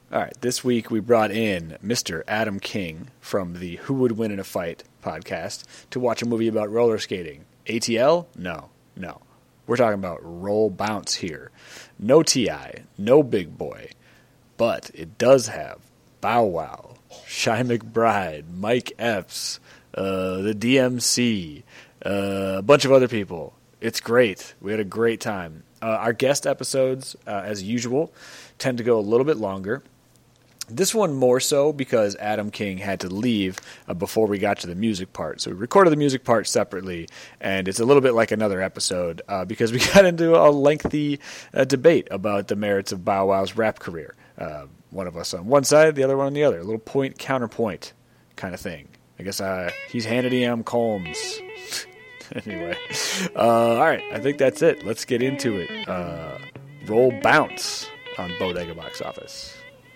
All right, this week we brought in Mr. Adam King from the Who Would Win in a Fight podcast to watch a movie about roller skating. ATL? No. We're talking about Roll Bounce here. No T.I., no Big Boy, but it does have Bow Wow, Shy McBride, Mike Epps, the DMC, a bunch of other people. It's great. We had a great time. Our guest episodes, as usual, tend to go a little bit longer. This one more so because Adam King had to leave before we got to the music part. So we recorded the music part separately, and it's a little bit like another episode because we got into a lengthy debate about the merits of Bow Wow's rap career. One of us on one side, the other one on the other. A little point, counterpoint kind of thing. I guess he's Hannity, I'm Combs. Anyway. All right, I think that's it. Let's get into it. Roll Bounce on Bodega Box Office.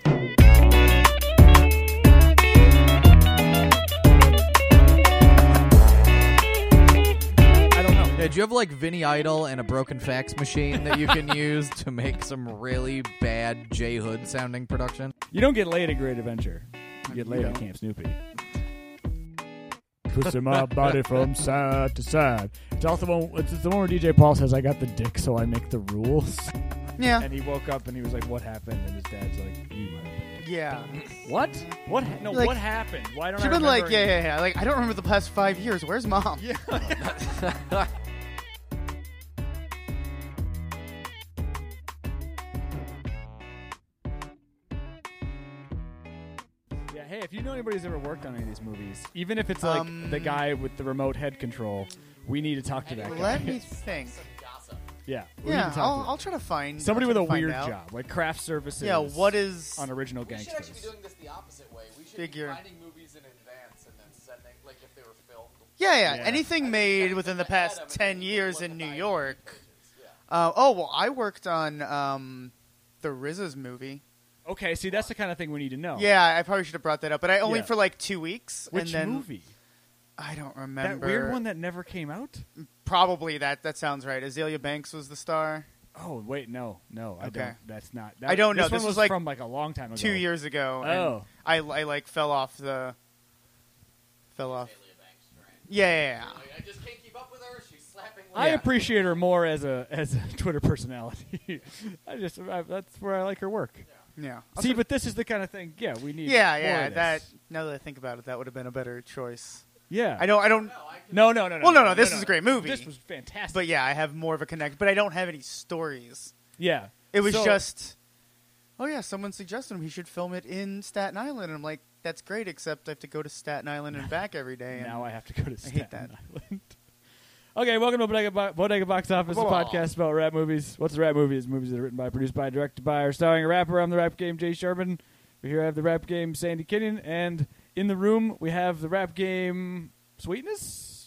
Do you have like Vinny Idol and a broken fax machine that you can use to make some really bad J Hood sounding production? You don't get laid at Great Adventure. You get laid at Camp Snoopy. Twisting my body from side to side. It's also the one where DJ Paul says, "I got the dick, so I make the rules." Yeah. And he woke up and he was like, "What happened?" And his dad's like, "You might have been." Yeah. What? What? No. Like, what happened? Why don't I She's been remember? like, yeah. Like, I don't remember the past 5 years. Where's mom? Yeah. Hey, if you know anybody who's ever worked on any of these movies, even if it's like the guy with the remote head control, we need to talk to that guy. Let me think. Yeah. We Yeah, need to talk to I'll try to find somebody I'll with try a to find weird out. job, like craft services. Yeah, what is on original We should gangsters? actually be doing this the opposite way. We should Figure. be finding movies in advance and then sending, like if they were filmed. Yeah. Yeah. Anything made within the past 10 years in New York. I worked on the RZA's movie. Okay, see, that's the kind of thing we need to know. Yeah, I probably should have brought that up, but I only Yeah. for like 2 weeks. Which and then movie? I don't remember. That weird one that never came out? Probably that sounds right. Azalea Banks was the star. Oh, wait, no, I Okay. don't. That's not. I don't know. This This one was like from like a long time ago. 2 years ago. Oh. And I like fell off. Yeah. I just can't keep up with her. She's slapping. I Yeah. appreciate her more as a Twitter personality. That's where I like her work. Yeah. See, but this is the kind of thing. Yeah, we need. Yeah. more of That this. now that I think about it, that would have been a better choice. Yeah. I don't. No. Well, no. This is a great movie. This was fantastic. But yeah, I have more of a connect. But I don't have any stories. yeah, It was So- just, oh yeah, someone suggested he should film it in Staten Island, and I'm like, that's great, except I have to go to Staten Island and back every day. And Now I have to go to I Staten hate that. Island. Okay, welcome to Bodega Box Office, a podcast about rap movies. What's a rap movie? It's movies that are written by, produced by, directed by, or starring a rapper. I'm the Rap Game, Jay Sherman. Here I have the Rap Game, Sandy Kinnion, and in the room we have the Rap Game, Sweetness.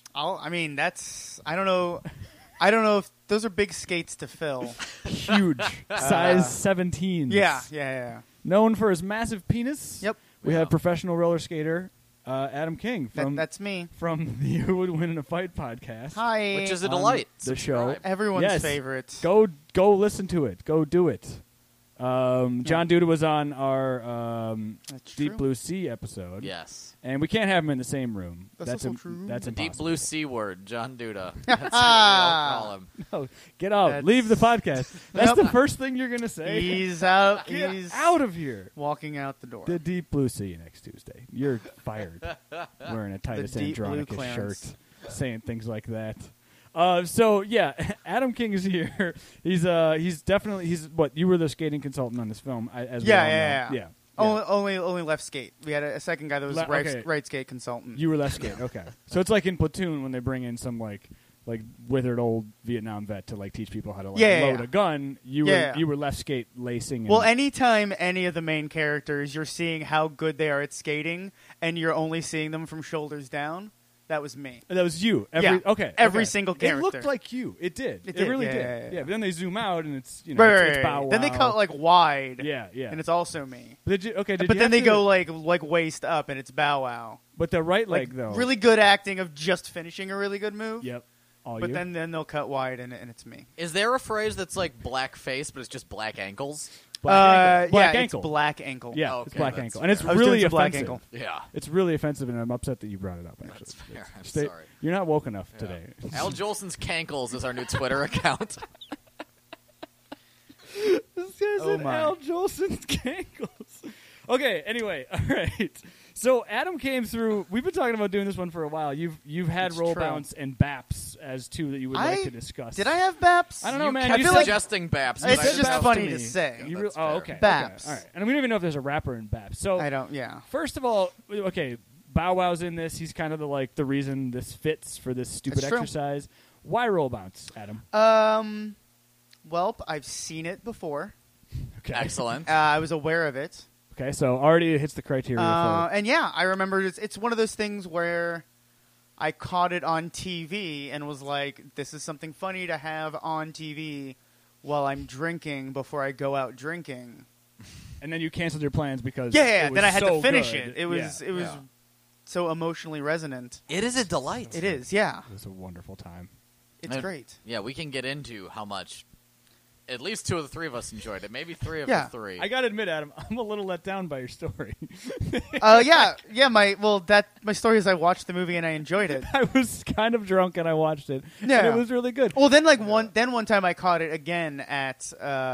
I don't know. I don't know if those are big skates to fill. Huge, size 17. Yeah. Known for his massive penis. Yep. We have professional roller skater Adam King from That's me. from the Who Would Win in a Fight podcast. Hi. Which is a on delight. The show. Everyone's Yes. favorite. Go listen to it. Go do it. John Duda was on our That's Deep true. Blue Sea episode. Yes. And we can't have him in the same room. That's also true. That's Deep impossible. Blue Sea word, John Duda. That's what we all call him. No, get out. That's- Leave the podcast. That's Nope. the first thing you're going to say. He's out. Get He's out of here. walking out the door. The Deep Blue Sea next Tuesday. You're fired. Wearing a Titus Deep Blue Andronicus clearance. shirt. Saying things like that. So yeah, Adam King is here. He's what, you were the skating consultant on this film, as we all know. Yeah. Only left skate. We had a second guy that was okay. right skate consultant. You were left skate. Okay, so it's like in Platoon when they bring in some like withered old Vietnam vet to like teach people how to load a gun. You were left skate lacing. Well, anytime any of the main characters, you're seeing how good they are at skating, and you're only seeing them from shoulders down. That was me. That was you. Every single character. It looked like you. It did. It did, really yeah, did. yeah, yeah. But then they zoom out and it's it's Right. Bow Wow. Then they cut like wide. Yeah. And it's also me. But did But you then have they to- go like waist up, and it's Bow Wow. But the right Like leg though. really good acting of just finishing a really good move. Yep. All But you. then they'll cut wide, and it's me. Is there a phrase that's like black face, but it's just black ankles? Black yeah, ankle. it's Black Ankle. Yeah, Okay, it's black that's ankle, and it's fair. I was really doing some Black offensive. Ankle. Yeah. It's really offensive, and I'm upset that you brought it up. Actually, That's fair. I'm Stay- sorry. You're not woke enough Yeah. today. Al Jolson's Cankles is our new Twitter account. This guy's Oh an my. Al Jolson's Cankles. Okay, anyway, all right. So Adam came through. We've been talking about doing this one for a while. You've had It's roll true. bounce and BAPS as two that you would like to discuss. Did I have BAPS? I don't know, You man. kept You feel said like- suggesting Baps. It's but I just didn't know- funny me. to say. You That's oh, fair. okay. BAPS. Okay. All right. And we don't even know if there's a rapper in BAPS. So I don't. Yeah. first of all, okay, Bow Wow's in this. He's kind of the reason this fits for this stupid That's true. exercise. Why roll bounce, Adam? Well, I've seen it before. Okay. Excellent. I was aware of it. Okay, so already it hits the criteria for And yeah, I remember it's one of those things where I caught it on TV and was like, this is something funny to have on TV while I'm drinking before I go out drinking. and then you canceled your plans because Yeah, it was then I had so to finish good. it. It was Yeah. so emotionally resonant. It is a delight. It is, yeah. It was a wonderful time. It's And- great. Yeah, we can get into how much at least two of the three of us enjoyed it. Maybe three of Yeah. the three. I gotta admit, Adam, I'm a little let down by your story. Yeah. My story is I watched the movie and I enjoyed it. I was kind of drunk and I watched it. And Yeah. it was really good. Well, then one time I caught it again at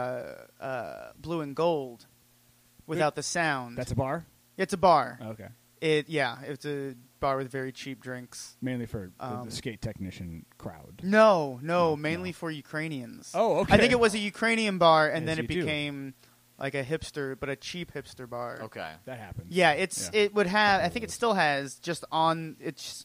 Blue and Gold without the sound. That's a bar? It's a bar. Okay. It's a bar with very cheap drinks. Mainly for the Um, skate technician crowd. No, mainly for Ukrainians. Oh, okay. I think it was a Ukrainian bar, and Yes, then it you do. became like a hipster, but a cheap hipster bar. Okay. That happens. Yeah, Yeah. it would have. I think it still has just on. It's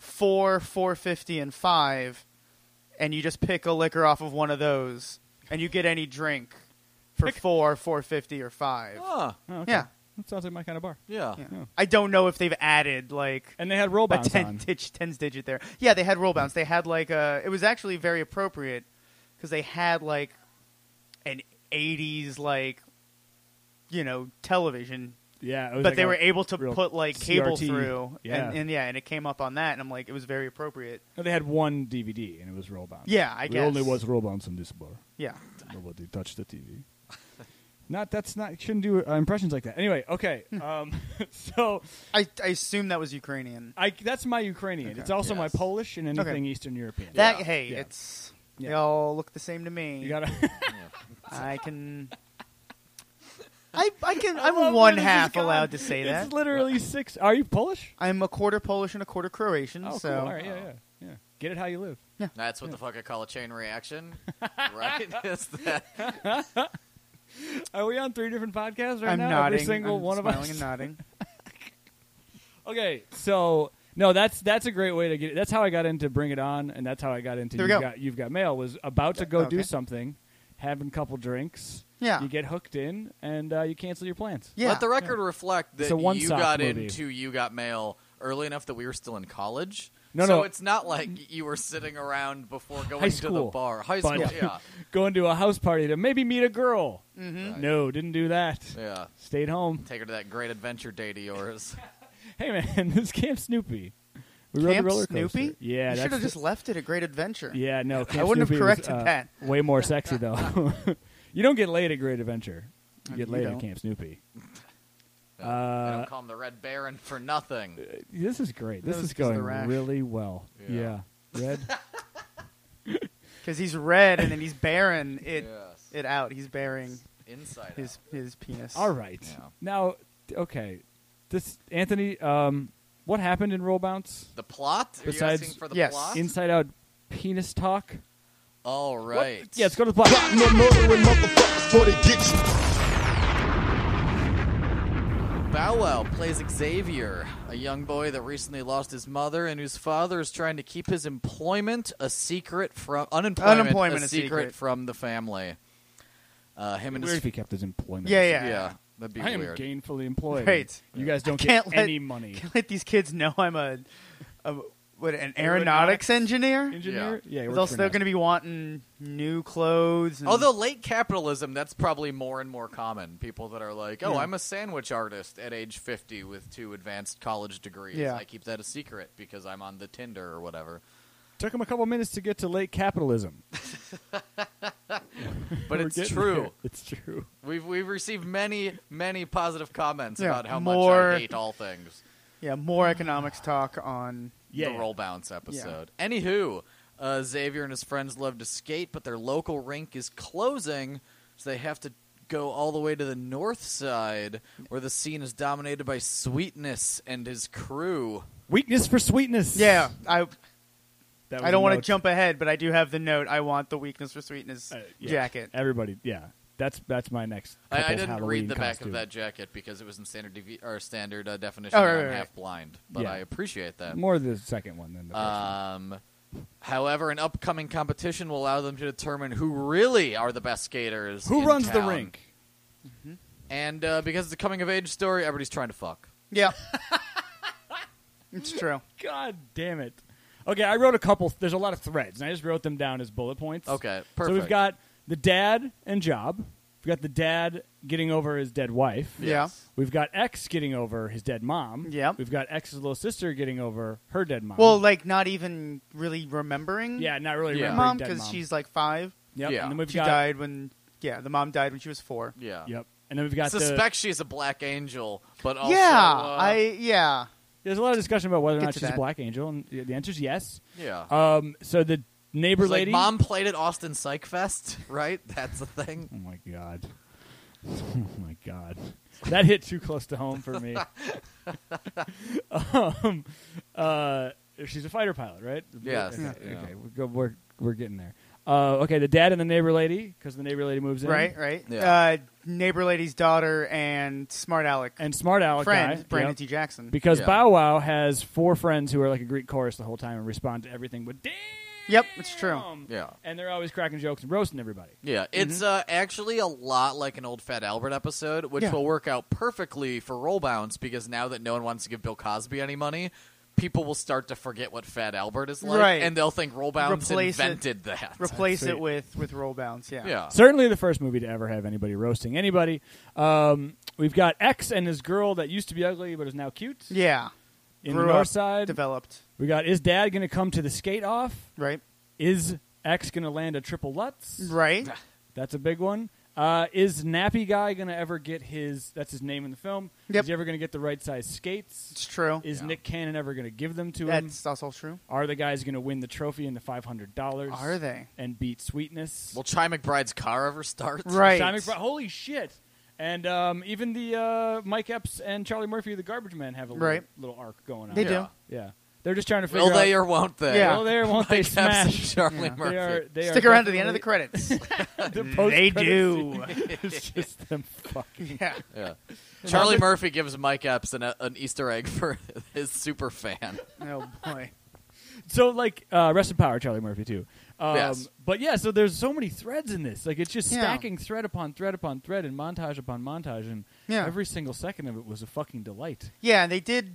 4.50, and 5, and you just pick a liquor off of one of those, and you get any drink for 4.50, or 5. Ah, Oh, okay. Yeah. That sounds like my kind of bar. yeah. Yeah. Yeah. I don't know if they've added like And they had roll a bounce on. 10's digit there. Yeah, they had roll bounce. They had like it was actually very appropriate because they had like an 80s like television, Yeah, it was but like they a were able to real put like cable CRT. through, Yeah. and it came up on that, and I'm like, it was very appropriate. No, they had one DVD and it was roll bounce. Yeah, I There guess. only was roll bounce in this bar. Yeah, Nobody touched the TV. Shouldn't do impressions like that. Anyway, okay. So I assume that was Ukrainian. that's my Ukrainian. Okay. It's also my Yes. Polish and anything Okay. Eastern European. That Yeah. hey, Yeah. it's Yeah. they all look the same to me. You gotta. I can. I'm love one where this half has gone. allowed to say that. It's literally 6. Are you Polish? I'm a quarter Polish and a quarter Croatian. Oh, so cool. All right, yeah. Get it how you live. That's what the fuck I call a chain reaction, right? Is that Are we on 3 different podcasts right I'm now? nodding. Every single I'm one of smiling us. and nodding. Okay, so no, that's a great way to get. That's how I got into Bring It On, and that's how I got into There we go. You've Got Mail. Was about to go do Okay. something, having a couple drinks. Yeah. You get hooked in, and you cancel your plans. Yeah. Let the record reflect that It's a you one-sock got movie. into You Got Mail early enough that we were still in college. No, so no. it's not like you were sitting around before going High to the school. bar. High But- school, yeah. Going to a house party to maybe meet a girl. Mm-hmm. Right. No, didn't do that. Yeah. Stayed home. Take her to that great adventure date of yours. Hey man, this is Camp Snoopy. We rode Camp the roller coaster. Snoopy? Yeah, you that's should have just left it at Great Adventure. Yeah, no. Camp I wouldn't have Snoopy corrected was, that. Way more sexy though. You don't get laid at Great Adventure. You get You laid don't. at Camp Snoopy. I don't call him the Red Baron for nothing. This is great. This That was is 'cause of the going rash. really well. Yeah. Red. Because he's red and then he's bearing it Yes. it out. He's bearing Inside his penis. All right. Yeah. Now, okay. This Anthony. What happened in Roll Bounce? The plot? Are Besides- you asking for the Yes. plot? Inside Out penis talk. All right. Yeah, let's go to the plot. No murdering motherfuckers before they get you. Bow Wow plays Xavier, a young boy that recently lost his mother and whose father is trying to keep his employment a secret from Unemployment a a secret secret. from the family. Him and Weird his if he kept his employment. Yeah. that'd be I am weird. gainfully employed. Right. You guys don't can't get let- any money. Can't let these kids know I'm an aeronautics engineer. Engineer? Yeah. They're still going to be wanting new clothes. And Although late capitalism, that's probably more and more common. People that are like, "Oh, Yeah. I'm a sandwich artist at age 50 with 2 advanced college degrees. Yeah. I keep that a secret because I'm on the Tinder or whatever." Took him a couple minutes to get to late capitalism. But We're it's getting true. there. It's true. We've received many positive comments Yeah, about how more- much I hate all things. Yeah, more economics talk on. The roll bounce episode. Anywho, Xavier and his friends love to skate, but their local rink is closing, so they have to go all the way to the north side, where the scene is dominated by Sweetness and his crew. Weakness for sweetness. Yeah, That was I don't a want to note. jump ahead, but I do have the note. I want the weakness for sweetness Yeah. jacket. Everybody, yeah. That's my next. I couple's didn't Halloween read the back costume. of that jacket because it was in standard definition. Oh, and right, I'm right. half blind, but Yeah. I appreciate that. More the second one than the first one. However, an upcoming competition will allow them to determine who really are the best skaters. Who in runs the town. rink? And because it's a coming of age story, everybody's trying to fuck. Yeah, it's true. God damn it. Okay, I wrote a couple. There's a lot of threads, and I just wrote them down as bullet points. Okay, So perfect. we've got the dad and job. We've got the dad getting over his dead wife. Yes. We've got X getting over his dead mom. Yep. We've got X's little sister getting over her dead mom. Well, like not even really remembering. yeah, not really Yeah. remembering mom dead because mom. she's like 5. Yep. Yeah. And then we've She got died when. Yeah, the mom died when she was 4. Yeah. Yep. And then we've got Suspect she's a black angel, but also Yeah. there's a lot of discussion about whether or Get not to she's a that. black angel, and the answer is yes. yeah. So the neighbor It's like lady. mom played at Austin Psych Fest, right? That's the thing. Oh my god. Oh my god. That hit too close to home for me. She's a fighter pilot, right? Yes. Okay, Yeah. okay. We're getting there. Okay, the dad and the neighbor lady, because the neighbor lady moves in. Right. Yeah. Neighbor lady's daughter and Smart Alec And smart Alec friend guy. Brandon yep. T. Jackson. Because Yeah. Bow Wow has 4 friends who are like a Greek chorus the whole time and respond to everything with damn. Yep, it's true. Yeah. And they're always cracking jokes and roasting everybody. Yeah, it's actually a lot like an old Fat Albert episode, which Yeah. will work out perfectly for Roll Bounce because now that no one wants to give Bill Cosby any money, people will start to forget what Fat Albert is like, Right. and they'll think Roll Bounce Replace it. invented that. Replace Sweet. it with Roll Bounce. Yeah. Yeah. Certainly the first movie to ever have anybody roasting anybody. We've got X and his girl that used to be ugly but is now cute. Yeah. In Grew the north up, side. Developed. We got, is dad going to come to the skate off? Right. Is X going to land a triple Lutz? Right. That's a big one. Is Nappy Guy going to ever get his, that's his name in the film, Yep. is he ever going to get the right size skates? It's true. Is Nick Cannon ever going to give them to him? That's also true. Are the guys going to win the trophy and the $500? Are they? And beat Sweetness? Will Chi McBride's car ever start? Right. Simon Fry- holy shit! And even the Mike Epps and Charlie Murphy, the Garbage Man, have a Right. little arc going on. They Yeah. do. Yeah, they're just trying to figure Will they out. or won't they? Yeah. Will they or won't they Mike Epps and smash? Charlie Yeah. Murphy. They are Stick around to the end of the definitely- credits. the they post-credit do. scene. It's just them fucking. Yeah. Yeah. Charlie Murphy gives Mike Epps an Easter egg for his super fan. Oh boy. So like, rest in power, Charlie Murphy too. Yes. But yeah, so there's so many threads in this. Like it's just Yeah. stacking thread upon thread upon thread and montage upon montage, and Yeah. every single second of it was a fucking delight. Yeah, and they did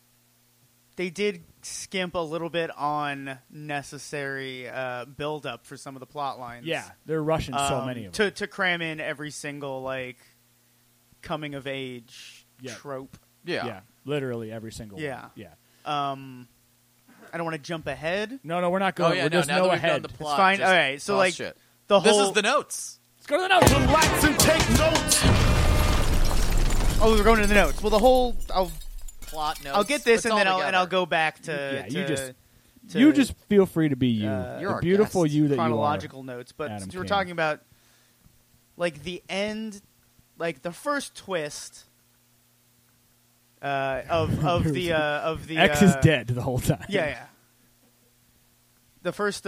skimp a little bit on necessary build up for some of the plot lines. Yeah, they're rushing so many of them. to cram in every single like coming of age Yeah. trope. Yeah. literally every single Yeah. one. Yeah. I don't want to jump ahead. No, we're not Oh going. yeah, we're no, just now no that we've ahead. done the plot, fine. just All right, so, toss like, shit. The This whole is the notes. Let's go to the notes. Relax and take notes. Oh, we're going to the notes. Well, the whole Plot notes. I'll get this It's and all then I'll together. go back to Yeah, you to- You just feel free to be you. You're the our beautiful guest. you that chronological notes. But Adam since we're King. talking about like the end, like the first twist of the you are. of the X is dead the whole time. Yeah. The first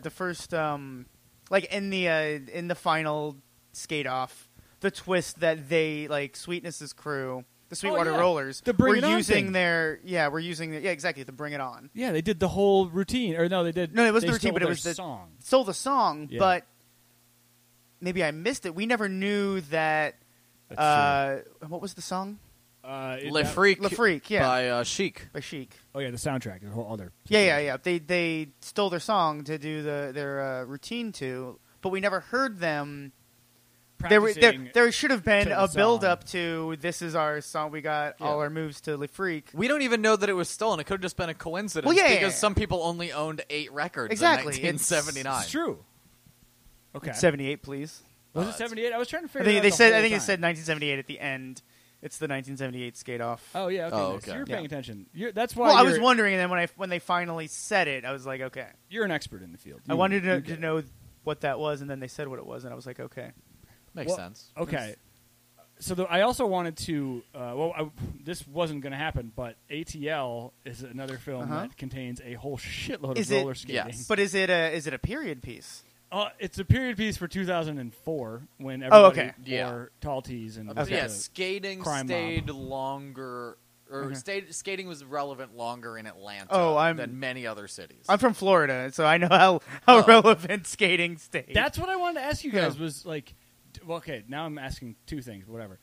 like in the final skate off, the twist that they like Sweetness's crew, the Sweetwater yeah. Rollers, The Bring were It On using thing. their exactly the Bring It On. Yeah, they did the whole routine. Or no, they did. No, it wasn't they the routine, stole but it their was the song. Stole the song, Yeah. but maybe I missed it. We never knew that. That's What was the song? Le Freak. Le Freak, yeah. By Chic. By Chic. Oh yeah, the soundtrack. The whole other. Yeah. They stole their song to do their routine to, but we never heard them. There should have been to the a build song. up to this is our song. We got all our moves to Le Freak. We don't even know that it was stolen. It could have just been a coincidence Well, yeah, because yeah. some people only owned 8 records Exactly. in 1979. It's true. Okay. 78, please. Was it 78? I was trying to I figure. think it they out said. the I whole think it time. said 1978 at the end. It's the 1978 skate off. Oh yeah. Okay. Oh, nice. okay. You were paying Yeah. attention. That's why. Well, I you're, was wondering, and then when they finally said it, I was like, okay. You're an expert in the field. I You- wanted you to get it. know what that was, and then they said what it was, and I was like, okay. Makes Well, sense. Okay. So I also wanted to. This wasn't going to happen, but ATL is another film Uh-huh. that contains a whole shitload Is of it- roller skating. Yes. But is it a period piece? It's a period piece for 2004 when everybody okay. Yeah. wore tall tees and Okay. was Yeah, a skating crime stayed mob. longer, or Okay. skating was relevant longer in Atlanta Oh, than many other cities. I'm from Florida, so I know how Oh. relevant skating stayed. That's what I wanted to ask you guys. Yeah. Was like, okay, now I'm asking two things. Whatever.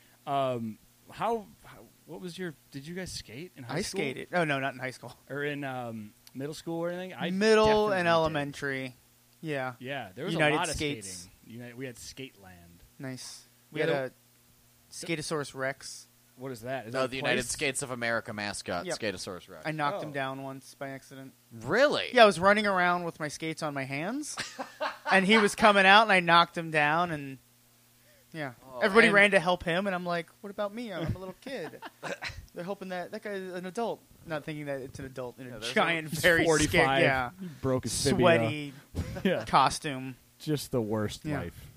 What was your? Did you guys skate in high I school? skated. Oh no, not in high school. Or in middle school or anything? I Middle definitely and did. elementary. Yeah, Yeah, there was United a lot of Skates. skating. We had Skateland. nice. We Yeah, had the- a Skatosaurus Rex. What is that? Is No, that a the United place? Skates of America mascot, Yep. Skatosaurus Rex. I knocked Oh. him down once by accident. Really? Yeah, I was running around with my skates on my hands, and he was coming out, and I knocked him down, and yeah, Oh, everybody and- ran to help him, and I'm like, "What about me? I'm a little kid." They're hoping that guy's an adult, not thinking that it's an adult in a there's giant, He's very 45. scared, yeah, He broke his fibula. sweaty Yeah, costume. just the worst Yeah. life.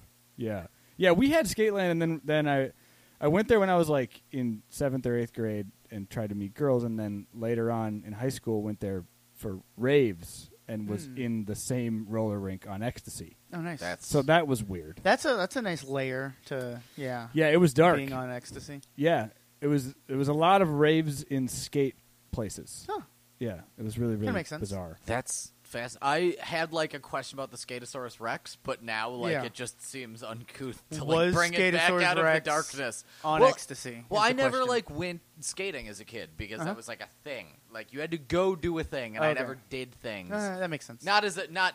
Yeah. We had Skateland, and then I went there when I was like in 7th or 8th grade and tried to meet girls, and then later on in high school went there for raves and was in the same roller rink on Ecstasy. Oh, nice. So that was weird. That's a nice layer to Yeah, it was dark. being on ecstasy. Yeah, it was a lot of raves in skate places. Huh. Yeah, it was really makes sense. bizarre. That's fast. I had like a question about the Skatosaurus Rex, but now like Yeah. it just seems uncouth to Was like bring it back Skatosaurus out of Rex the darkness. On Well- ecstasy. Well, is I the never question. like went skating as a kid because Uh-huh. that was like a thing. Like you had to go do a thing, and I Okay. never did things. That makes sense. Not as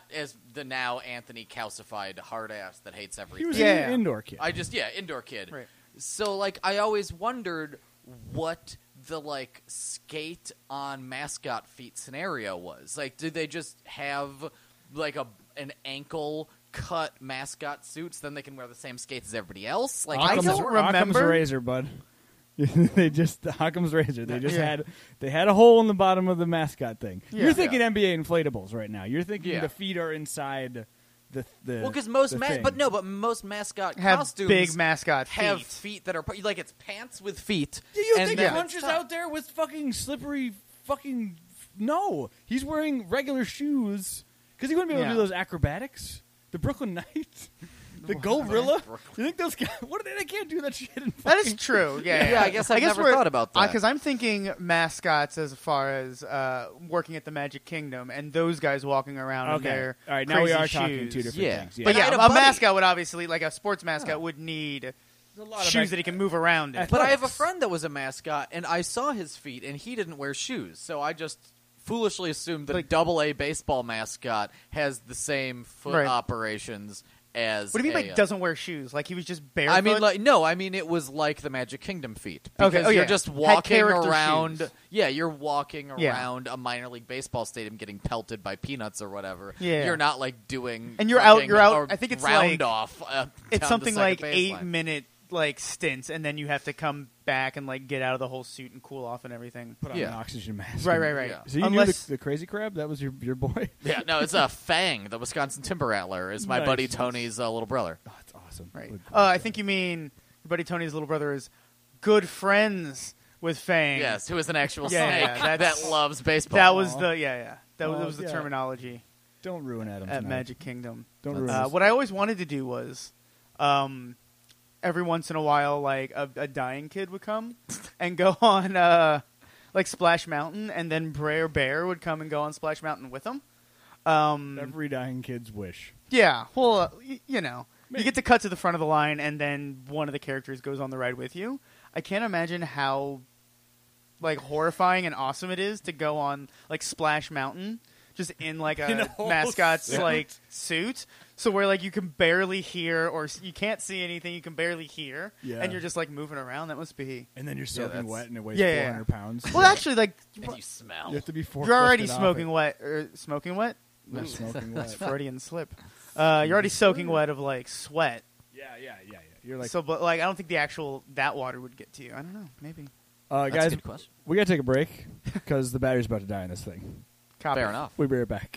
the now Anthony calcified hard ass that hates He everything. was Yeah. an indoor kid. Indoor kid. Right. So like I always wondered what the like skate on mascot feet scenario was. Like did they just have like an ankle cut mascot suits, then they can wear the same skates as everybody else? Like I Occam's- don't remember. Occam's razor, bud. they just Occam's razor. They just Yeah. had a hole in the bottom of the mascot thing. Yeah. You're thinking NBA inflatables right now. You're thinking Yeah. the feet are inside the well, because most the thing. but most mascot Have costumes big mascot have feet. feet that are like it's pants with feet. Do you and think then Punch is out there with fucking slippery fucking? No, he's wearing regular shoes because he wouldn't be able to do Yeah. those acrobatics. The Brooklyn Knights, the Gorilla. You think those guys? What are they? They can't do that shit. In That fucking, is true. Yeah, Yeah, I guess I've never thought about that. Because I'm thinking mascots as far as working at the Magic Kingdom and those guys walking around in Okay, their all right. Now we crazy are talking shoes. two different Yeah. things. Yeah. But I yeah, had a a buddy- mascot would obviously, like a sports mascot, would need There's a lot of shoes that he can move around in. But I have a Athletics. friend that was a mascot, and I saw his feet, and he didn't wear shoes. So I just foolishly assumed that Like- a double-A baseball mascot has the same foot Right. operations as What do you mean a, by doesn't wear shoes? Like he was just barefoot? I mean, like no. I mean, it was like the Magic Kingdom feet Okay, because oh, you're yeah. just Had walking character around. shoes. Yeah, you're walking Yeah. around a minor league baseball stadium, getting pelted by peanuts or whatever. Yeah. You're not like doing. And you're out- fucking you're out- a I think it's round like- off. it's down something the like second baseline. 8-minute like stints, and then you have to come back and like get out of the whole suit and cool off and everything. Put on Yeah. an oxygen mask. Right, right. Yeah. So you Unless- knew the crazy crab? That was your boy? Yeah, no, it's a Fang, the Wisconsin Timber Rattler, is my Nice. buddy Tony's little brother. Oh, that's awesome. Right. Good I think you mean your buddy Tony's little brother is good friends with Fang. Yes, who is an actual Yeah, snake yeah, that's- that loves baseball. That was Aw. the that Well, was the yeah. terminology Don't ruin Adam at tonight. Magic Kingdom. Don't ruin this. What I always wanted to do was, every once in a while, like a dying kid would come and go on like Splash Mountain, and then Brer Bear would come and go on Splash Mountain with him. Every dying kid's wish. Yeah, well, you know, you get to cut to the front of the line, and then one of the characters goes on the ride with you. I can't imagine how like horrifying and awesome it is to go on like Splash Mountain just in like In a a whole mascot's suit. like suit, so where like you can barely hear or you can't see anything, you can barely hear, Yeah. and you're just like moving around. That must be. And then you're soaking that's- wet and it weighs Yeah, yeah, 400 pounds. Well, actually, like and you smell. you have to be you're already forklifted off smoking it. wet or smoking wet. Not smoking That's wet. Freudian slip. You're already soaking wet of like sweat. Yeah. Yeah. You're like, So, but like, I don't think that water would get to you. I don't know. Maybe. That's guys, a good question. we gotta take a break because the battery's about to die on this thing. Copy. Fair enough. We'll be right back.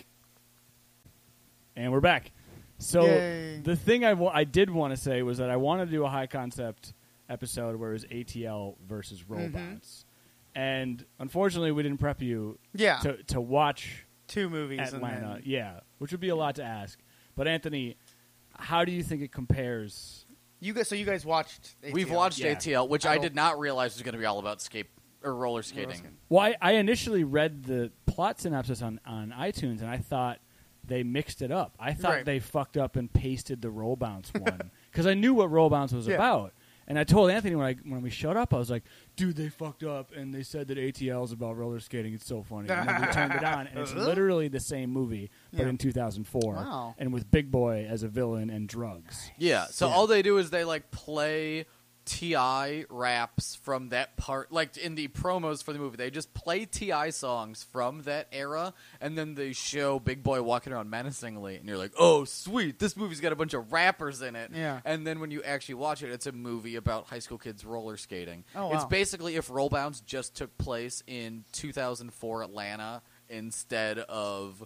And we're back. So Yay. the thing I did want to say was that I wanted to do a high concept episode where it was ATL versus roll bounce. And unfortunately, we didn't prep you Yeah. to watch 2 movies. Atlanta. And then, Yeah, which would be a lot to ask. But Anthony, how do you think it compares? you guys watched. ATL. We've watched Yeah. ATL, which I I don't- did not realize was going to be all about roller skating. skating. Well, I initially read the plot synopsis on iTunes, and I thought they mixed it up. I thought Right. they fucked up and pasted the roll bounce one because I knew what roll bounce was Yeah. about. And I told Anthony when we showed up, I was like, "Dude, they fucked up, and they said that ATL is about roller skating. It's so funny." And then we turned it on, and it's literally the same movie, but Yeah. in 2004, Wow. and with Big Boy as a villain and drugs. Yeah, so Yeah. all they do is they like play T.I. raps from that part, like in the promos for the movie. They just play T.I. songs from that era, and then they show Big Boy walking around menacingly, and you're like, oh, sweet, this movie's got a bunch of rappers in it. Yeah. And then when you actually watch it, it's a movie about high school kids roller skating. Oh, It's wow. basically if Roll Bounce just took place in 2004 Atlanta instead of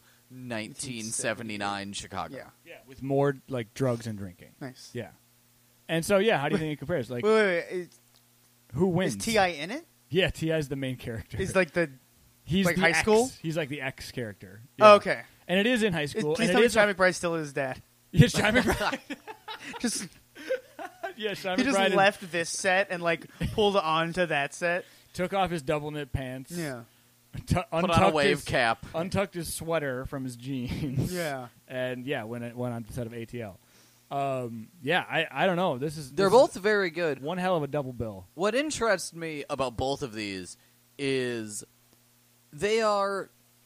1979 Chicago. Yeah. Yeah, with more like drugs and drinking. Nice. Yeah. And so, yeah, how do you think it compares? Like, Wait. who wins? Is T.I. in it? Yeah, T.I. is the main character. Is like the. He's like the high X. school? He's like the X character. Oh, Yeah. okay. And it is in high school. Please and tell it me is Shy McBride still is his dad. Yeah, Shy McBride. Just Yeah, Shy he just McBride left this set and like pulled on to that set. took off his double knit pants. Yeah. Put on a wave cap. Untucked his sweater from his jeans. Yeah. And yeah, went on the set of ATL. Yeah, I don't know. They're this both is very good. one hell of a double bill. What interests me about both of these is they are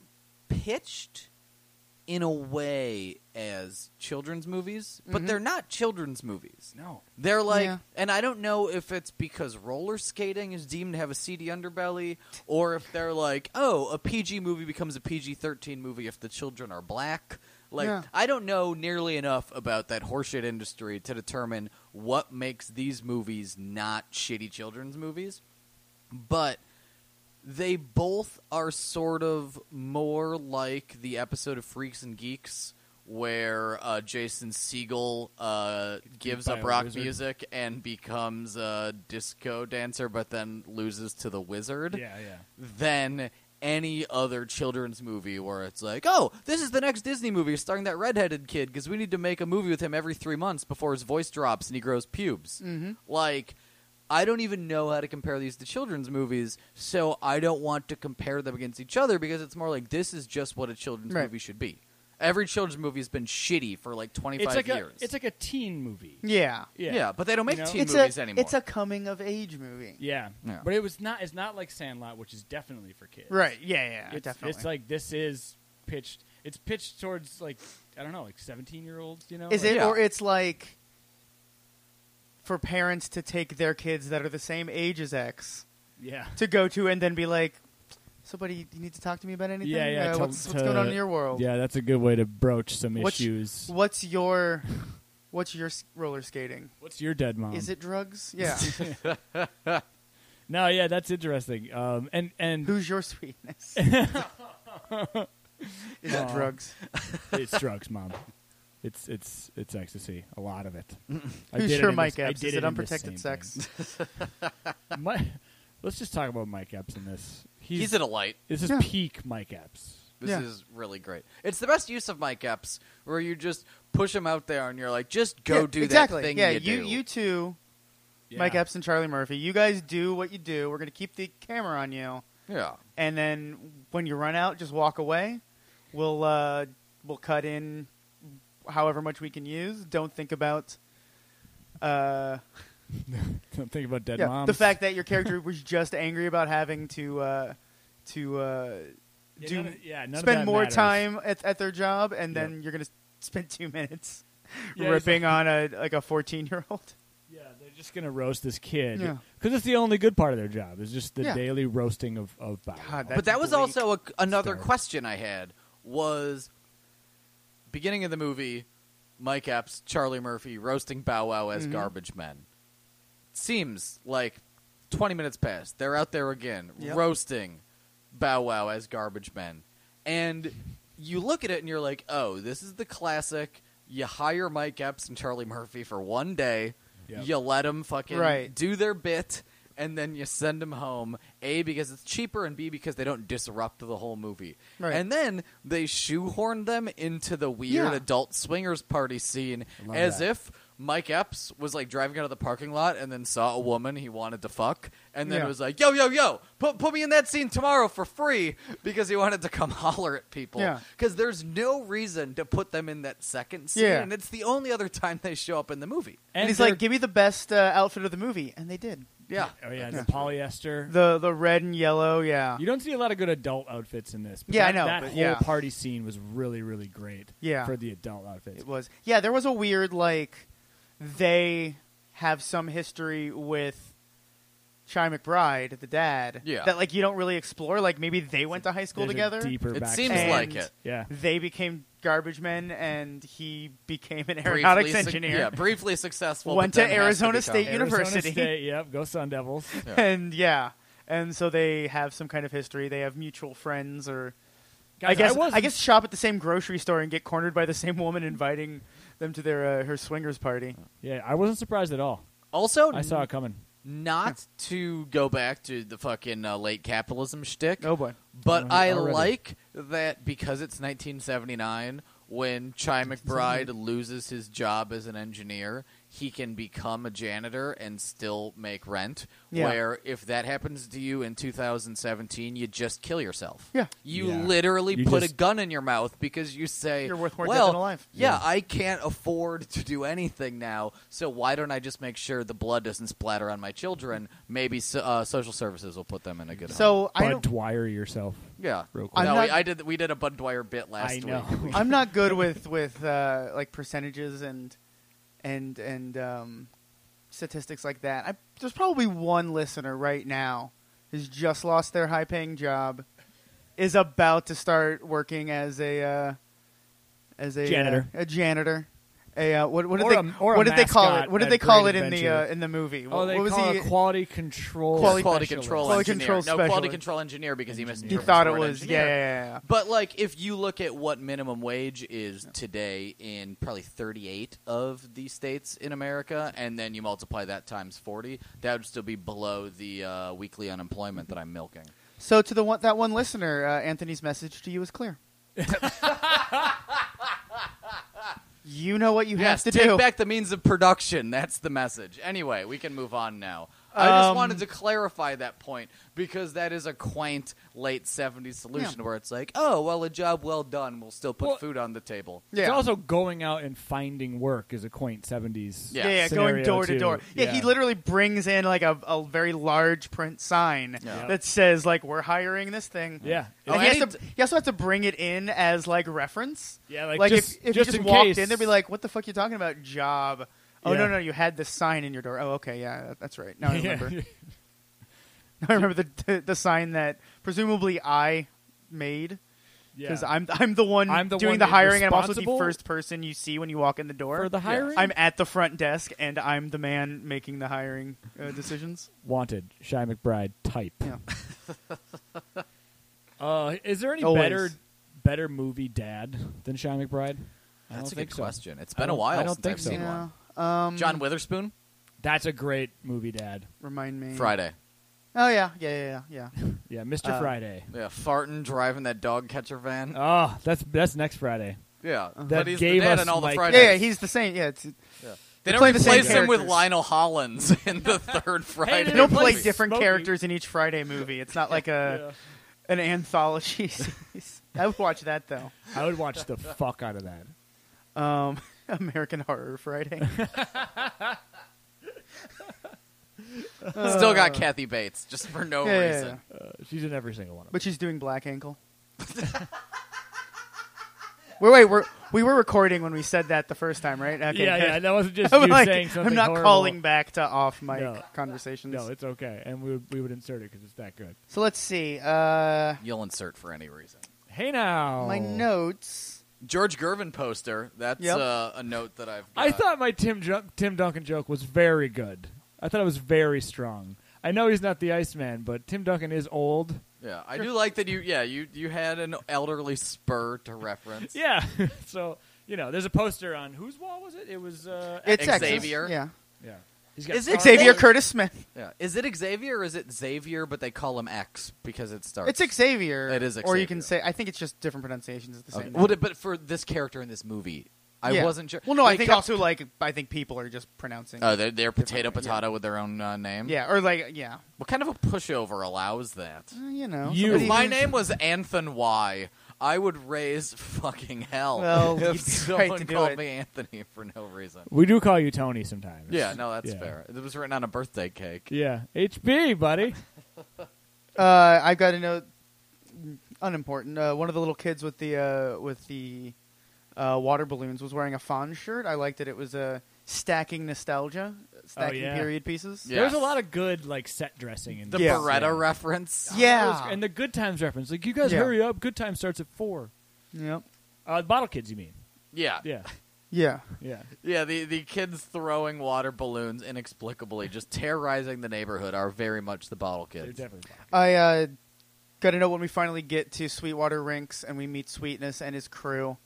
pitched in a way as children's movies, but they're not children's movies. No. They're like, Yeah. and I don't know if it's because roller skating is deemed to have a seedy underbelly, or if they're like, oh, a PG movie becomes a PG-13 movie if the children are black. Like, Yeah. I don't know nearly enough about that horseshit industry to determine what makes these movies not shitty children's movies, but they both are sort of more like the episode of Freaks and Geeks where Jason Segel gives by up a rock wizard. music and becomes a disco dancer, but then loses to the wizard, Yeah. than any other children's movie where it's like, oh, this is the next Disney movie starring that redheaded kid because we need to make a movie with him every 3 months before his voice drops and he grows pubes. Mm-hmm. Like, I don't even know how to compare these to children's movies, so I don't want to compare them against each other because it's more like this is just what a children's Right. movie should be. Every children's movie has been shitty for like 25 years. It's like a teen movie. Yeah. yeah, but they don't make You know? teen It's movies a anymore. it's a coming of age movie. Yeah. Yeah. But it's not like Sandlot, which is definitely for kids. Right. Yeah. It's, definitely. it's like this is pitched. It's pitched towards like I don't know, like 17-year-olds. You know, Is Like- it Yeah. or it's like for parents to take their kids that are the same age as X Yeah. to go to and then be like, "So, buddy, you need to talk to me about anything? Yeah. What's going on in your world? Yeah, that's a good way to broach some What's- issues. What's your roller skating? What's your dead mom? Is it drugs? Yeah. No, yeah, that's interesting. And Who's your sweetness? Is it Aw. drugs? it's drugs, mom. It's ecstasy, a lot of it. I Who's did your in Mike this- I Epps? did Is it in this unprotected same sex? thing. Let's just talk about Mike Epps in this. He's a delight. This is Yeah. peak Mike Epps. This Yeah. is really great. It's the best use of Mike Epps, where you just push him out there and you're like, just go Yeah, do exactly. that thing Yeah, you do. you two, Yeah. Mike Epps and Charlie Murphy, you guys do what you do. We're going to keep the camera on you. Yeah. And then when you run out, just walk away. We'll cut in however much we can use. Don't think about Don't think about dead moms. the fact that your character was just angry about having to Yeah, do none of that spend more matters. time at their job, and then Yep. you're going to spend 2 minutes Yeah, ripping on a 14-year-old. Yeah, they're just gonna roast this kid Yeah. because it's the only good part of their job. Is just the Yeah. daily roasting of Bow Wow. God, But that was bleak. also another Start. question I had was beginning of the movie, Mike Epps, Charlie Murphy roasting Bow Wow as garbage men. Seems like 20 minutes past. They're out there again, roasting Bow Wow as garbage men. And you look at it and you're like, oh, this is the classic. You hire Mike Epps and Charlie Murphy for one day. Yep. You let them fucking Right. do their bit, and then you send them home. A, because it's cheaper, and B, because they don't disrupt the whole movie. Right. And then they shoehorn them into the weird Yeah. adult swingers party scene love as that. if Mike Epps was like driving out of the parking lot and then saw a woman he wanted to fuck, and then Yeah. it was like, yo, put me in that scene tomorrow for free, because he wanted to come holler at people. Yeah. Because there's no reason to put them in that second scene, Yeah. and it's the only other time they show up in the movie. And he's they're- like, give me the best outfit of the movie. And they did. Yeah. oh yeah, the polyester. The red and yellow, yeah. You don't see a lot of good adult outfits in this. But Yeah, I that, know, That but whole yeah. party scene was really, really great. Yeah. For the adult outfits. It was. Yeah, there was a weird, like, they have some history with Chi McBride, the dad, Yeah. that, like, you don't really explore. Like, maybe they went to high school There's a together. deeper It backstory. seems And- like it. Yeah. They became garbage men, and he became an aeronautics engineer. Yeah, briefly successful. Went but to then has Arizona become- State University. Arizona State, yep. Go Sun Devils. And, and so they have some kind of history. They have mutual friends, or Guys, I guess shop at the same grocery store and get cornered by the same woman inviting them to their her swingers party. Yeah, I wasn't surprised at all. Also, I saw it coming. not to go back to the fucking late capitalism shtick, Oh boy. but Oh, I already. like that because it's 1979 when Chi McBride loses his job as an engineer, he can become a janitor and still make rent. Yeah. Where if that happens to you in 2017, you just kill yourself. Yeah. You Yeah. literally You put just- a gun in your mouth because you say, You're worth more dead well, than alive." Yeah, I can't afford to do anything now, so why don't I just make sure the blood doesn't splatter on my children? Maybe social services will put them in a good home. So I Bud don't. Dwyer yourself. Yeah. Real quick. I'm No, not- we did a Bud Dwyer bit last I week. know. I'm not good with like percentages and statistics like that. There's probably one listener right now who's just lost their high-paying job, is about to start working as a Janitor. a janitor. What Or did they a- or a what did they call it? mascot What did at they call Great it Adventure. in the movie? Oh, they what was call he? it quality control. Quality Quality specialist. control Quality engineer. control No, quality specialist. control engineer because he missed. He thought it was yeah. But like, if you look at what minimum wage is today in probably 38 of the states in America, and then you multiply that times 40, that would still be below the weekly unemployment that I'm milking. So to that one listener, Anthony's message to you is clear. You know what you Yes, have to take do. back the means of production. That's the message. Anyway, we can move on now. I just wanted to clarify that point because that is a quaint late 70s solution where it's like, oh, well, a job well done. We'll still put Well, food on the table. It's Yeah. also going out and finding work is a quaint 70s. Yeah. Yeah, scenario, going door to too. door. Yeah, he literally brings in like a very large print sign Yeah. that says like we're hiring this thing. Yeah. And Oh, he, and has to, he also has to bring it in as like reference. Yeah, like, Like just, if just you in just walked case. in, they'd be like, "What the fuck you talking about? Job? Oh Yeah. no, you had this sign in your door. Oh okay, yeah, that's right. Now I Yeah. remember. Now I remember the sign that presumably I made. Yeah. Because I'm the one I'm the doing one the hiring, and I'm also the responsible first person you see when you walk in the door. For the hiring? I'm at the front desk, and I'm the man making the hiring decisions. Wanted, Shy McBride type. Yeah. Is there any Always. better movie dad than Shy McBride? I That's don't a think good so. question. It's I been a don't- while I don't since think I've so. seen Yeah. one. John Witherspoon, That's a great movie dad. Remind me. Friday. Oh yeah. Yeah, Mr. Friday. Yeah, farting, driving that dog catcher van. Oh, that's next Friday. Yeah, That but he's the gave dad us in all the Mike- Fridays. Yeah, he's the same. Yeah, They They don't play the same replace him with characters. Lionel Hollins in the third Friday. they they don't play Smokey. different Smokey. characters in each Friday movie. It's not like an anthology series. I would watch that though. I would watch the fuck out of that. American Horror Friday. Still got Kathy Bates, just for no Yeah, yeah, reason. yeah. She's in every single one of them. But she's doing Black Ankle. we were recording when we said that the first time, right? Okay. Yeah, that wasn't just I'm you like, saying something I'm not horrible. calling back to off mic No. conversations. No, it's okay, and we would insert it because it's that good. So let's see. You'll insert for any reason. Hey now, My notes. George Gervin poster. That's Yep. a note that I've got. I thought my Tim Duncan joke was very good. I thought it was very strong. I know he's not the Iceman, but Tim Duncan is old. Yeah, I do like that you had an elderly spur to reference. Yeah. So, there's a poster on whose wall was it? It was It's Xavier. Yeah. Yeah. He's got Is it Xavier They- Curtis Smith. Yeah. Is it Xavier or is it Xavier, but they call him X because it starts? It's Xavier. It is Or you can Xavier. say, I think it's just different pronunciations. It's the Okay. same. Well, but for this character in this movie, I Yeah. wasn't sure. Well, no, I They think kept- also I think people are just pronouncing. Oh, they're potato Different, yeah. with their own name. Yeah, or yeah. What kind of a pushover allows that? You know. You- If somebody my who's- name was Anthony Y, I would raise fucking hell Well, if you'd be someone right to do called it. me Anthony for no reason. We do call you Tony sometimes. Yeah, no, that's Yeah. fair. It was written on a birthday cake. Yeah. HB, buddy. I've got a note. Unimportant. One of the little kids with the water balloons was wearing a Fawn shirt. I liked it. It was stacking nostalgia, stacking yeah. period pieces. Yeah. There's a lot of good set dressing in The this. Beretta reference. Yeah. And the Good Times reference. Like, you guys Yeah. hurry up. Good Times starts at 4. Yep. Bottle Kids, you mean? Yeah. Yeah. Yeah. Yeah. Yeah, the kids throwing water balloons inexplicably, just terrorizing the neighborhood, are very much the bottle They're kids. definitely Bottle Kids. I got to know when we finally get to Sweetwater Rinks and we meet Sweetness and his crew.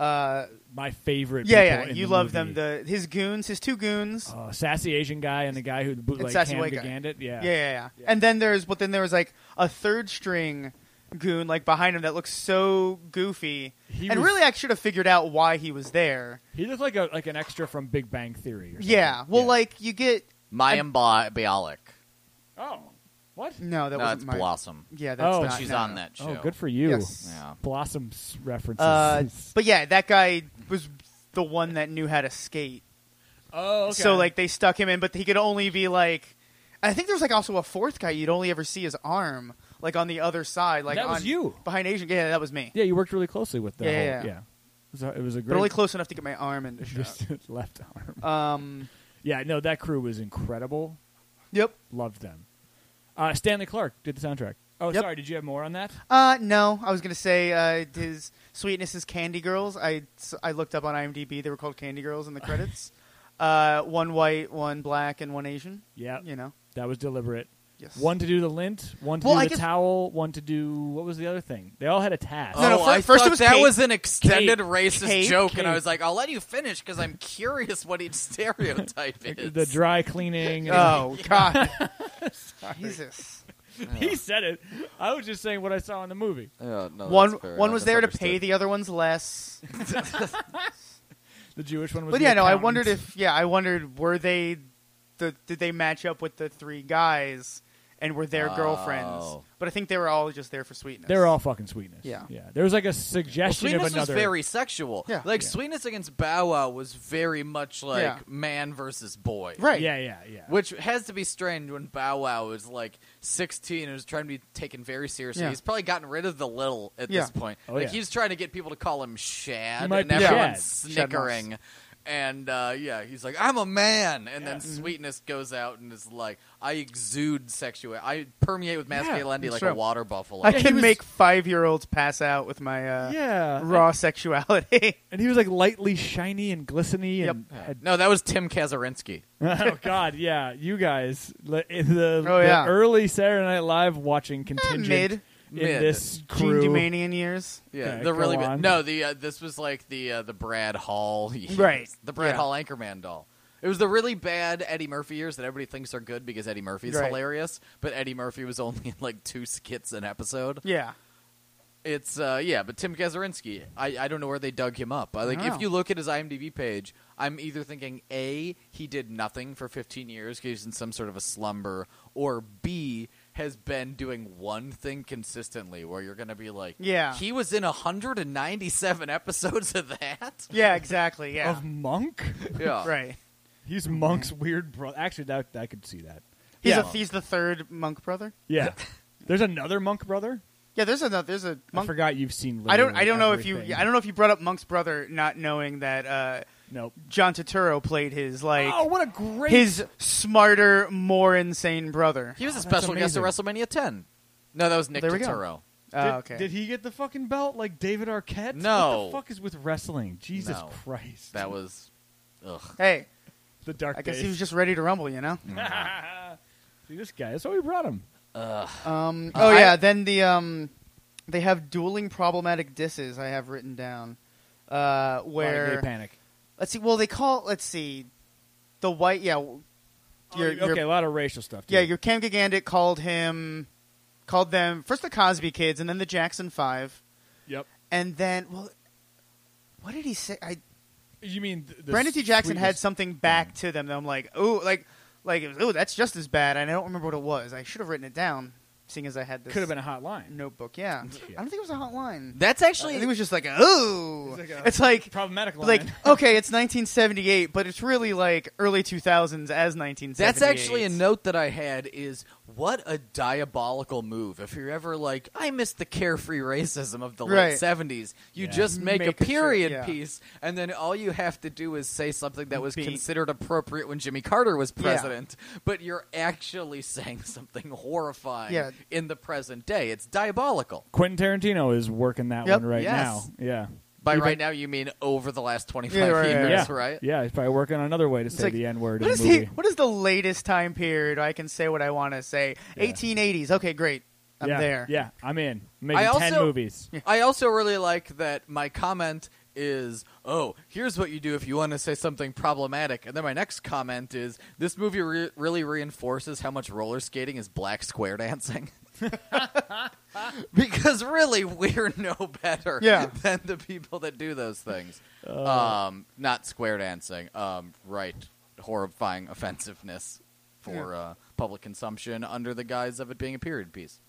My favorite. Yeah, people in you the love movie. them. His two goons. Sassy Asian guy and the guy who bootleg sassy Cam white guy. Gigandit. Yeah. Yeah. And then there was like a third string goon like behind him that looks so goofy. He And was- really, I should have figured out why he was there. He looked like an extra from Big Bang Theory. Or something. Yeah. Well, like you get Mayim Bialik. Oh, what? no, that No, wasn't it's my Blossom. Yeah, that's Oh. not, She's no, on no. that show. Oh, good for you. Yes. Yeah. Blossom's references. But yeah, that guy was the one that knew how to skate. oh, okay. So like they stuck him in, but he could only be like. I think there was like also a fourth guy you'd only ever see his arm, like on the other side, like That was on- you. behind Asian. Yeah, that was me. Yeah, you worked really closely with the Yeah, whole, yeah. It was a great. But only close enough to get my arm into shot. just left arm. Yeah, no, that crew was incredible. Yep. Loved them. Stanley Clark did the soundtrack. Oh, Yep. sorry. Did you have more on that? No, I was gonna say his Sweetness is Candy Girls. I looked up on IMDb. They were called Candy Girls in the credits. One white, one black, and one Asian. Yeah, You know. that was deliberate. Yes. One to do the lint, one to Well, do I the guess- towel, one to do what was the other thing? They all had a task. No, no, I first it thought was that cake. was an extended Cake. racist Cake. joke, and I Cake. was like, I'll let you finish because I'm curious what each stereotype is. The dry cleaning. And Oh God. Jesus. he said it. I was just saying what I saw in the movie. Yeah, no, One that's fair. one I was there to pay misunderstood. the other ones less. The Jewish one was. But the yeah, no, I accountant. wondered were they did they match up with the three guys and were their girlfriends? Oh. But I think they were all just there for Sweetness. They were all fucking Sweetness. Yeah. yeah. There was like a Well, suggestion Sweetness of another. was very sexual. Yeah. Like Yeah. Sweetness against Bow Wow was very much like Yeah. man versus boy. right. Yeah. Which has to be strange when Bow Wow is like 16 and is trying to be taken very seriously. Yeah. He's probably gotten rid of the little at Yeah. this point. Oh, like yeah. he's trying to get people to call him He Shad, might and be everyone's Shad. snickering. And yeah, he's like, I'm a man, and then Mm-hmm. Sweetness goes out and is like, I exude sexuality. I permeate with masculinity it's like true. a water buffalo. I he can was- make 5-year-olds pass out with my Yeah. raw sexuality. And he was like lightly shiny and glistening. Yep. And had, No, that was Tim Kazurinsky. oh God, yeah. You guys in the Oh, yeah. early Saturday Night Live watching contingent Mid. in Mid. this Gene crew. Dumanian years. Yeah, Okay, the really go big, on. no. The this was like the Brad Hall years. Right. The Brad Yeah. Hall Anchorman doll. It was the really bad Eddie Murphy years that everybody thinks are good because Eddie Murphy's Right. hilarious, but Eddie Murphy was only in like 2 skits an episode. Yeah. It's but Tim Kazurinsky, I don't know where they dug him up. Like don't if know. you look at his IMDb page, I'm either thinking A, he did nothing for 15 years because he's in some sort of a slumber, or B, has been doing one thing consistently where you're going to be like, Yeah. he was in 197 episodes of that? Yeah, exactly. Yeah. Of Monk. Yeah. Right. He's Monk's weird brother. Actually, that I could see that. He's the third monk brother. Yeah. There's another Monk brother. Yeah, there's a I monk. forgot you've seen. I don't literally know if you everything. I don't know if you brought up Monk's brother not knowing that Nope. John Turturro played his Oh, what a great his smarter, more insane brother. He was a That's special guest at amazing. WrestleMania 10. No, that was Nick There we go. Turturro. Okay. Did he get the fucking belt like David Arquette? No. What the fuck is with wrestling? Jesus No. Christ. That was, ugh. Hey, the dark I guess days. he was just ready to rumble, you know? See this guy. That's why we brought him. Then they have dueling problematic disses I have written down. Where Gay Panic. let's see, the white Okay, a lot of racial stuff. Too. your Cam Gigandit called them first the Cosby Kids and then the Jackson 5 Yep. and then what did he say? You mean the Brandon T. Jackson had sweetest- something back to them that I'm like, ooh, that's just as bad, and I don't remember what it was. I should have written it down, seeing as I had this Could have been a hot line. notebook. Yeah. I don't think it was a hot line. That's I actually think it was just like, ooh. It's like Problematic line. like okay, it's 1978, but it's really like early 2000s as 1978. That's actually a note that I had is what a diabolical move. If you're ever like, I miss the carefree racism of the Right. late 70s, you Yeah. just make a Make a period shirt, yeah. piece, and then all you have to do is say something that was Beat. considered appropriate when Jimmy Carter was president, but you're actually saying something horrifying Yeah. in the present day. It's diabolical. Quentin Tarantino is working that Yep. one right Yes. now. Yeah. By Even- right now, you mean over the last 25 Yeah, right, years, yeah. right? Yeah, he's probably working on another way to say like, the N word What in is the movie. what is the latest time period I can say what I want to say? Yeah. 1880s. Okay, great. I'm yeah, there. Yeah, I'm in. Making I 10 also- movies. I also really like that my comment is, oh, here's what you do if you want to say something problematic. And then my next comment is, this movie really reinforces how much roller skating is black square dancing. Because really, we're no better Yeah. than the people that do those things. Not square dancing. Right. Horrifying offensiveness for public consumption under the guise of it being a period piece.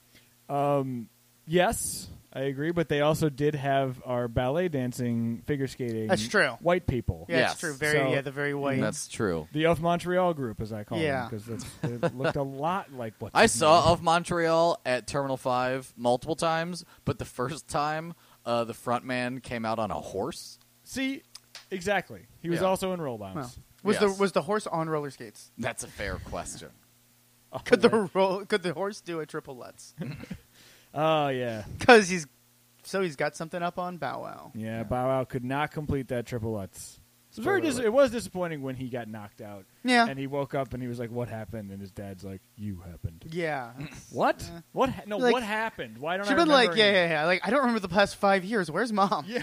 Yes, I agree, but they also did have our ballet dancing, figure skating. That's true. White people. Yeah, Yes. it's true. So- The very white. That's true. The Of Montreal group, as I call Yeah. them, because it looked a lot like what I saw Of Montreal at Terminal 5 multiple times, but the first time, the front man came out on a horse. See, exactly. He was Yeah. also in Roll Bounce. Well, Yes. was the horse on roller skates? That's a fair question. Could the horse do a triple Lutz? Oh yeah, Because he's got something up on Bow Wow. yeah. Bow Wow could not complete that triple Lutz. It was Spoiler it was disappointing when he got knocked out. Yeah. And he woke up and he was like, "What happened?" And his dad's like, "You happened." Yeah. What? Yeah. What? No. Like- What happened? Why don't I She'd been remember like, yeah. Like, I don't remember the past 5 years. Where's mom? Yeah.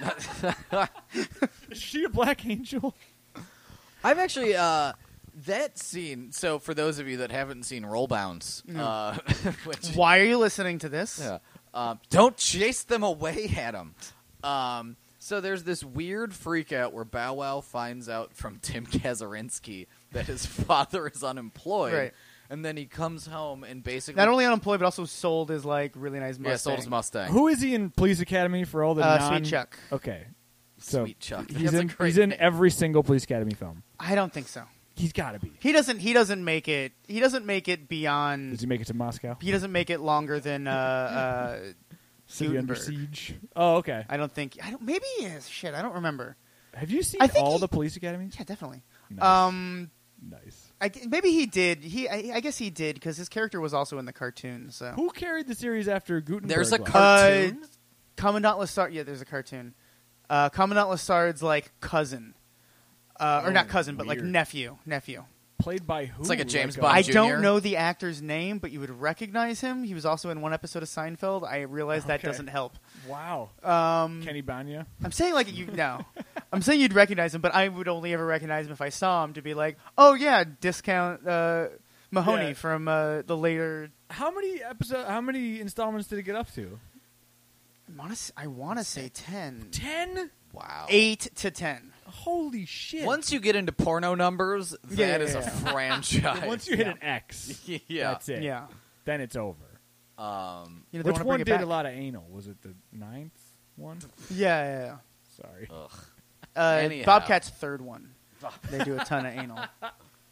Is she a black angel? I've actually that scene. So for those of you that haven't seen Roll Bounce, which Why are you listening to this? yeah, don't chase them away, Adam. So there's this weird freak out where Bow Wow finds out from Tim Kazurinsky that his father is unemployed, Right. and then he comes home and basically Not only unemployed, but also sold his like really nice Mustang. sold his Mustang. Who is he in Police Academy for all the non? Sweet Chuck. Okay. So Sweet Chuck. He's That's a in. great He's in name. every single Police Academy film. I don't think so. He's got to be. He doesn't make it. He doesn't make it beyond. Does he make it to Moscow? He doesn't make it longer than. City Under Gutenberg. Siege. Oh, okay. I don't think. I don't. Maybe he is. Shit, I don't remember. Have you seen I think all he- the Police Academies? Yeah, definitely. Nice. Nice. Maybe he did. I guess he did because his character was also in the cartoon. So Who carried the series after Gutenberg? There's a left? cartoon. Commandant Lassard. Yeah, there's a cartoon. Commandant Lassard's like cousin, or not cousin, but like weird. nephew. Played by who? It's like a James Like, Bond I Jr.? don't know the actor's name, but you would recognize him. He was also in one episode of Seinfeld. I realize that Okay. doesn't help. Wow. Kenny Banya. I'm saying like you no. I'm saying you'd recognize him, but I would only ever recognize him if I saw him to be like, oh yeah, discount Mahoney Yeah. from the later. How many installments did it get up to? I want to say 10. 10? Wow. 8 to 10. Holy shit. Once you get into porno numbers, that is yeah. a franchise. Once you hit an X, yeah. that's it. Yeah. Then it's over. You know, they Which wanna bring one it did back. a lot of anal? Was it the 9th one? Yeah. Sorry. Ugh. yeah. Anyhow. Bobcat's third one. They do a ton of anal.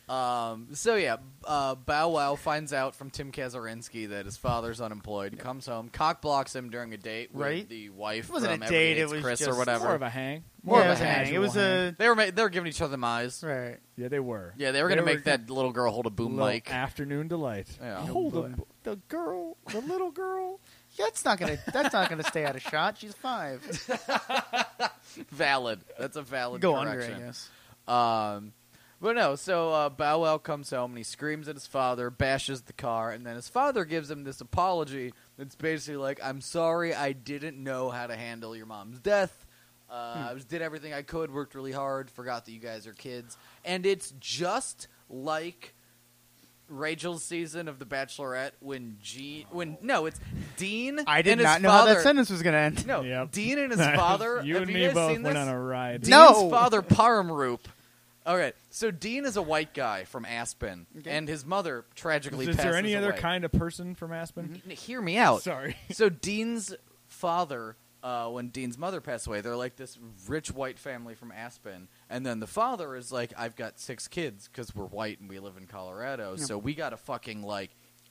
Bow Wow finds out from Tim Kazurinsky that his father's unemployed. Comes home, cock blocks him during a date Right. with the wife. It wasn't from a Everybody date, it Hates was Chris just or whatever. More of a hang. More Yeah, of a hang. It was a They were giving each other them eyes. right. Yeah, they were. Yeah, they were going to make that little girl hold a boom Little mic. afternoon delight. Yeah. Hold the girl, the little girl. That's not gonna stay out of shot. She's 5. Valid. That's a valid Go correction. under, I guess. But no, so Bow Wow comes home and he screams at his father, bashes the car, and then his father gives him this apology that's basically like, I'm sorry, I didn't know how to handle your mom's death. I did everything I could, worked really hard, forgot that you guys are kids. And it's just like Rachel's season of The Bachelorette when it's Dean I did and his not know how father, that sentence was gonna end. No, Yep. Dean and his father. You have and you me guys both seen went this? on a ride. Dean's No. father, Paramroop. All right, so Dean is a white guy from Aspen, Okay. and his mother tragically Is passes there any other away. kind of person from Aspen? Hear me out. Sorry. So Dean's father, when Dean's mother passed away, they're like this rich white family from Aspen, and then the father is like, I've got 6 kids because we're white and we live in Colorado, so we got to fucking like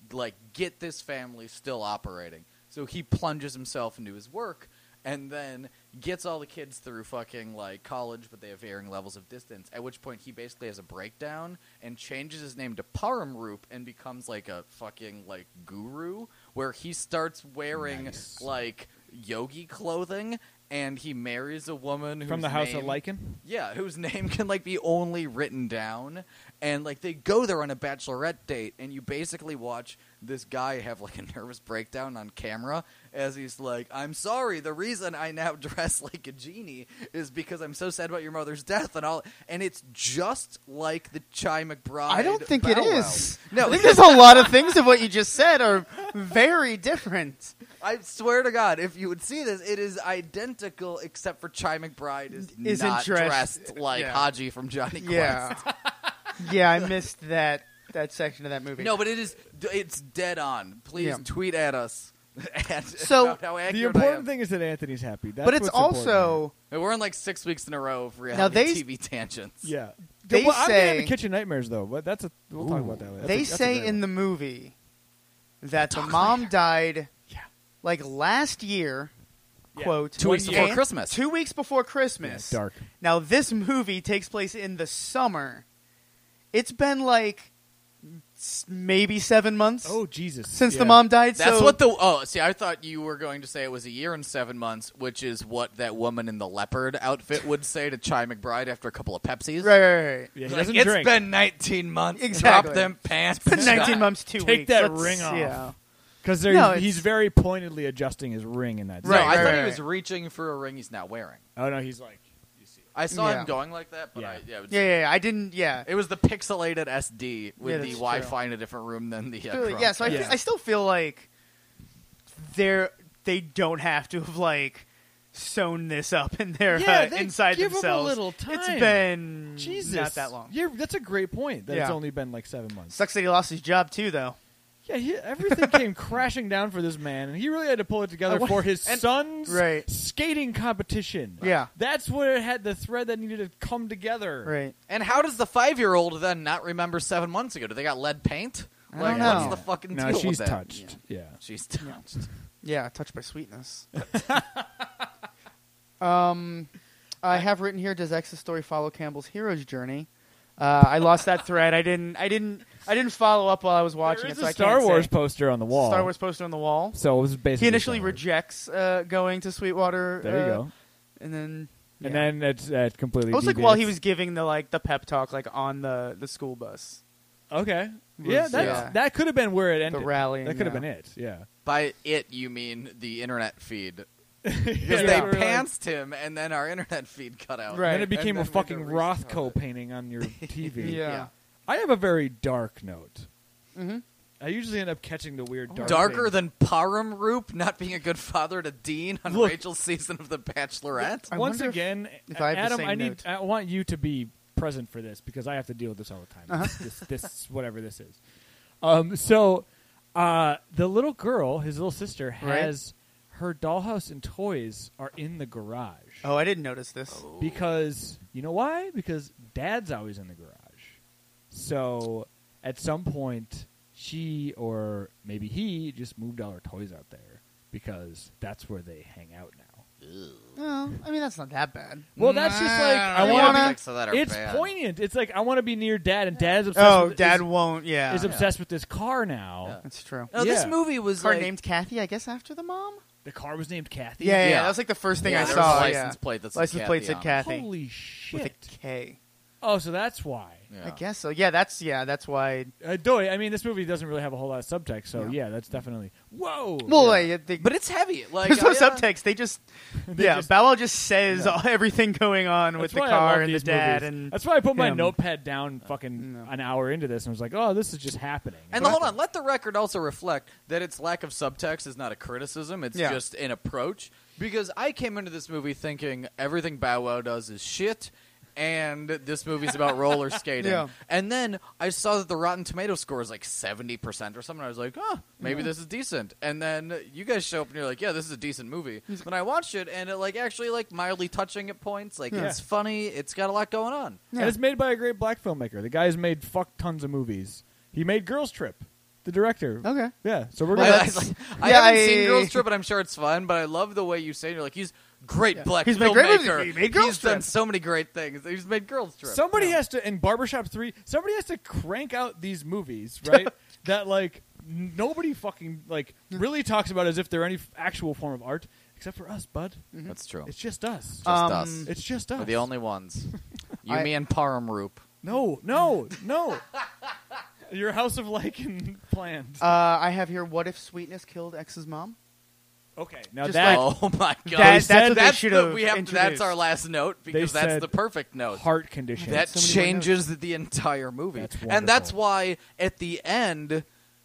get this family still operating. So he plunges himself into his work and then gets all the kids through fucking like college, but they have varying levels of distance, at which point he basically has a breakdown and changes his name to Paramroop and becomes like a fucking like guru, where he starts wearing Nice. like yogi clothing, and he marries a woman whose From the House name, of Lycan? yeah, whose name can like be only written down, and like they go there on a bachelorette date, and you basically watch this guy have like a nervous breakdown on camera as he's like, I'm sorry, the reason I now dress like a genie is because I'm so sad about your mother's death and all, and it's just like the Chi McBride. I don't think it Bow Wow. is. No, I think there's a lot of things of what you just said are very different. I swear to God, if you would see this, it is identical except for Chi McBride is Isn't not dressed- like yeah. Haji from Johnny Quest. Yeah, yeah, I missed that section of that movie. No, but it's dead on. Please Yeah. tweet at us. So, about how The accurate I important am. thing is that Anthony's happy. That's but it's what's important. also We're in like 6 weeks in a row of Now reality they- TV tangents. Yeah. They well, I'm say- getting the Kitchen Nightmares, though. But we'll talk about that later. they say in the movie that the mom died Yeah. like last year. Yeah. Quote 2 weeks before and- Christmas. 2 weeks before Christmas. dark. Now this movie takes place in the summer. It's been like maybe 7 months Oh, Jesus. since Yeah. the mom died. That's so what the. Oh, see, I thought you were going to say it was a year and 7 months, which is what that woman in the leopard outfit would say to Chi McBride after a couple of Pepsis. right. Yeah, he Like, doesn't it's drink. been 19 months. Exactly. Drop them pants. It's been 19 months, 2 Take weeks. that Let's- ring off. Yeah. Because No, it's- he's very pointedly adjusting his ring in that No, scene. Right, I thought right, he right. was reaching for a ring he's not wearing. Oh, no, he's like, you see it. I saw Yeah. him going like that, but Yeah. it was, Yeah. I didn't. Yeah. It was the pixelated SD with Yeah, the that's Wi-Fi true. in a different room than the. Yeah. So Yeah. I still feel like they don't have to have like sewn this up in their Yeah, they inside give 'em a themselves. little time. It's been Jesus. not that long. Yeah, that's a great point. That it's Yeah. only been like 7 months. Sucks that he lost his job too, though. Yeah, everything came crashing down for this man, and he really had to pull it together for his son's Right. skating competition. Yeah. That's where it had the thread that needed to come together. Right. And how does the 5-year-old then not remember 7 months ago? Do they got lead paint? I Like, don't know. what's the fucking No, deal she's with that? touched. Yeah. She's touched. Yeah, touched by sweetness. I have written here: does X's story follow Campbell's hero's journey? I lost that thread. I didn't follow up while I was watching There it. is So a I Star can't Wars say. poster on the wall. Star Wars poster on the wall. So it was basically He initially Star Wars. rejects going to Sweetwater. There you go. And then, And yeah. then it's completely. it was like while he deviates. was giving the pep talk on the school bus, Okay. Was, Yeah, yeah. that could have been where it ended. the rally. That could have been it. Yeah. By it, you mean the internet feed. Because Yeah, they we're like- pantsed him, and then our internet feed cut out. Right. Then it became And a then we fucking had to restart Rothko it. painting on your TV. Yeah. I have a very dark note. Mhm. I usually end up catching the weird dark. Darker things. than Paramroop not being a good father to Dean on Look. Rachel's season of The Bachelorette. I Once wonder again, if I have the Adam, same note. I want you to be present for this because I have to deal with this all the time. Uh-huh. This whatever this is. So the little girl, his little sister, has her dollhouse and toys are in the garage. Oh, I didn't notice this. Because you know why? Because Dad's always in the garage. So at some point, she or maybe he just moved all her toys out there because that's where they hang out now. No, I mean that's not that bad. Well, that's just like I You want wanna- Effects of that are It's bad. poignant. It's like I want to be near Dad, and Dad's obsessed. Oh, with, Dad is, won't. Yeah, is obsessed with this car now. Yeah. that's true. No, this Yeah. movie was Car like, named Kathy, I guess, after the mom. The car was named Kathy. Yeah, Yeah. that was like the first thing yeah, I there saw. was a yeah. license plate that said License plate Kathy said on it. Kathy Holy with shit! a K. Oh, so that's why. Yeah. I guess so. Yeah, that's why. I mean, this movie doesn't really have a whole lot of subtext, so Yeah. yeah, that's definitely whoa. Well, yeah. But it's heavy. Like there's no I, subtext. They just They yeah. just- Bow Wow just says everything going on with That's the why I car love and the these dad, movies. and that's why I put my him. notepad down fucking No. an hour into this and was like, oh, this is just happening. And But- hold on, let the record also reflect that its lack of subtext is not a criticism; it's Yeah. just an approach. Because I came into this movie thinking everything Bow Wow does is shit, and this movie's about roller skating. Yeah. And then I saw that the Rotten Tomato score is like 70% or something. I was like, oh, maybe this is decent. And then you guys show up and you're like, yeah, this is a decent movie. Then I watched it, and it like actually like mildly touching at points. Like Yeah. it's funny. It's got a lot going on. And it's made by a great black filmmaker. The guy's made fuck tons of movies. He made Girls Trip, the director. okay. Yeah, so we're I, gonna. I Yeah, haven't I- seen Girls Trip, but I'm sure it's fun. But I love the way you say it. You're like, he's great black He's made great filmmaker. movies. He made Girls He's done Trip. so many great things. He's made Girls Trip. Somebody has to in Barbershop 3. Somebody has to crank out these movies, right? that like nobody fucking like really talks about as if they're any actual form of art, except for us, bud. That's true. It's just us. Just Um, us. It's just us. We're the only ones. You, I- me, and Paramroop. No. Your House of Lichen planned. I have here. What if Sweetness killed X's mom? Okay, now just that Oh my god! That's what they that's should the, have we have. That's introduced. our last note because They that's said the perfect note. heart condition. That so many changes the entire movie, That's and that's wonderful. why at the end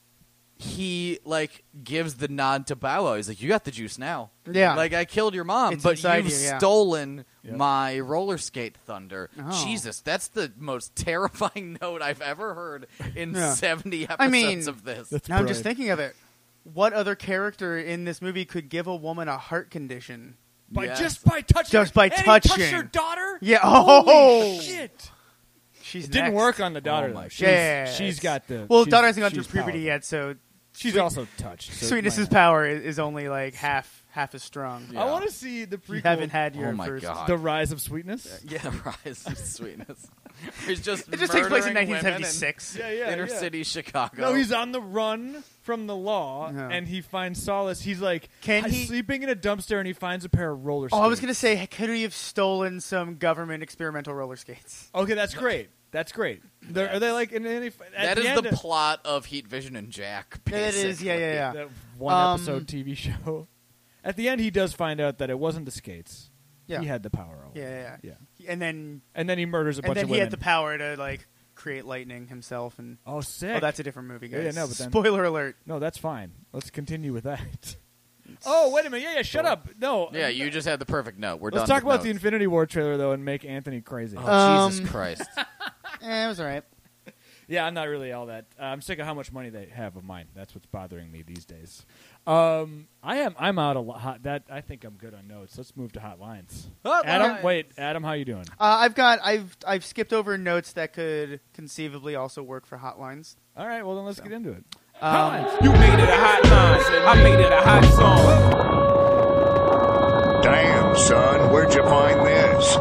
he like gives the nod to Bow Wow. He's like, "You got the juice now." Yeah. like I killed your mom, It's but inside you've you, yeah. stolen Yep. my roller skate thunder. Oh. Jesus, that's the most terrifying note I've ever heard in Yeah. 70 episodes I mean, of this. That's Now I'm just brilliant. thinking of it. What other character in this movie could give a woman a heart condition? By Yes. just by touching. Just by and he touching. touched your daughter. Yeah. Holy Oh, shit! she's It didn't next. work on the daughter Oh my though. God. She's, Yeah. she's got the. Well, she's, daughter hasn't gone through she's puberty powerful. yet, so She's Sweet- also touched. So Sweetness's my- power is only like half as strong. Yeah. I want to see the You prequel. haven't had your Oh my first. God. The Rise of Sweetness. Yeah, Rise of Sweetness. He's just It just takes place in murdering women 1976. Yeah, inner city Chicago. No, he's on the run from the law, Yeah. and he finds solace. He's like Can he- sleeping in a dumpster, and he finds a pair of roller Oh, skates. I was gonna say, could he have stolen some government experimental roller skates? Okay, that's great. That's great. Are they like in any? At that is end the plot of Heat Vision and Jack. Yeah, it is. Yeah, yeah, yeah. that one episode TV show. At the end, he does find out that it wasn't the skates. Yeah. He had the power. Over. Yeah. Yeah. And then And then he murders a bunch of he women. had the power to like create lightning himself. And Oh, sick. oh, that's a different movie, guys. Yeah, no, but then- Spoiler alert. No, that's fine. Let's continue with that. Oh, wait a minute. Yeah, shut up. No. Yeah, you just had the perfect note. We're Let's done. talk with about the notes. Infinity War trailer, though, and make Anthony crazy. Oh, Jesus Christ! It was alright. Yeah, I'm not really all that. I'm sick of how much money they have of mine. That's what's bothering me these days. I'm out a lot. That I think I'm good on notes. Let's move to hotlines. Adam, how you doing? I've skipped over notes that could conceivably also work for hotlines. All right, well then let's get into it. You made it a hot line. I made it a hot song. Damn, son, where'd you find this?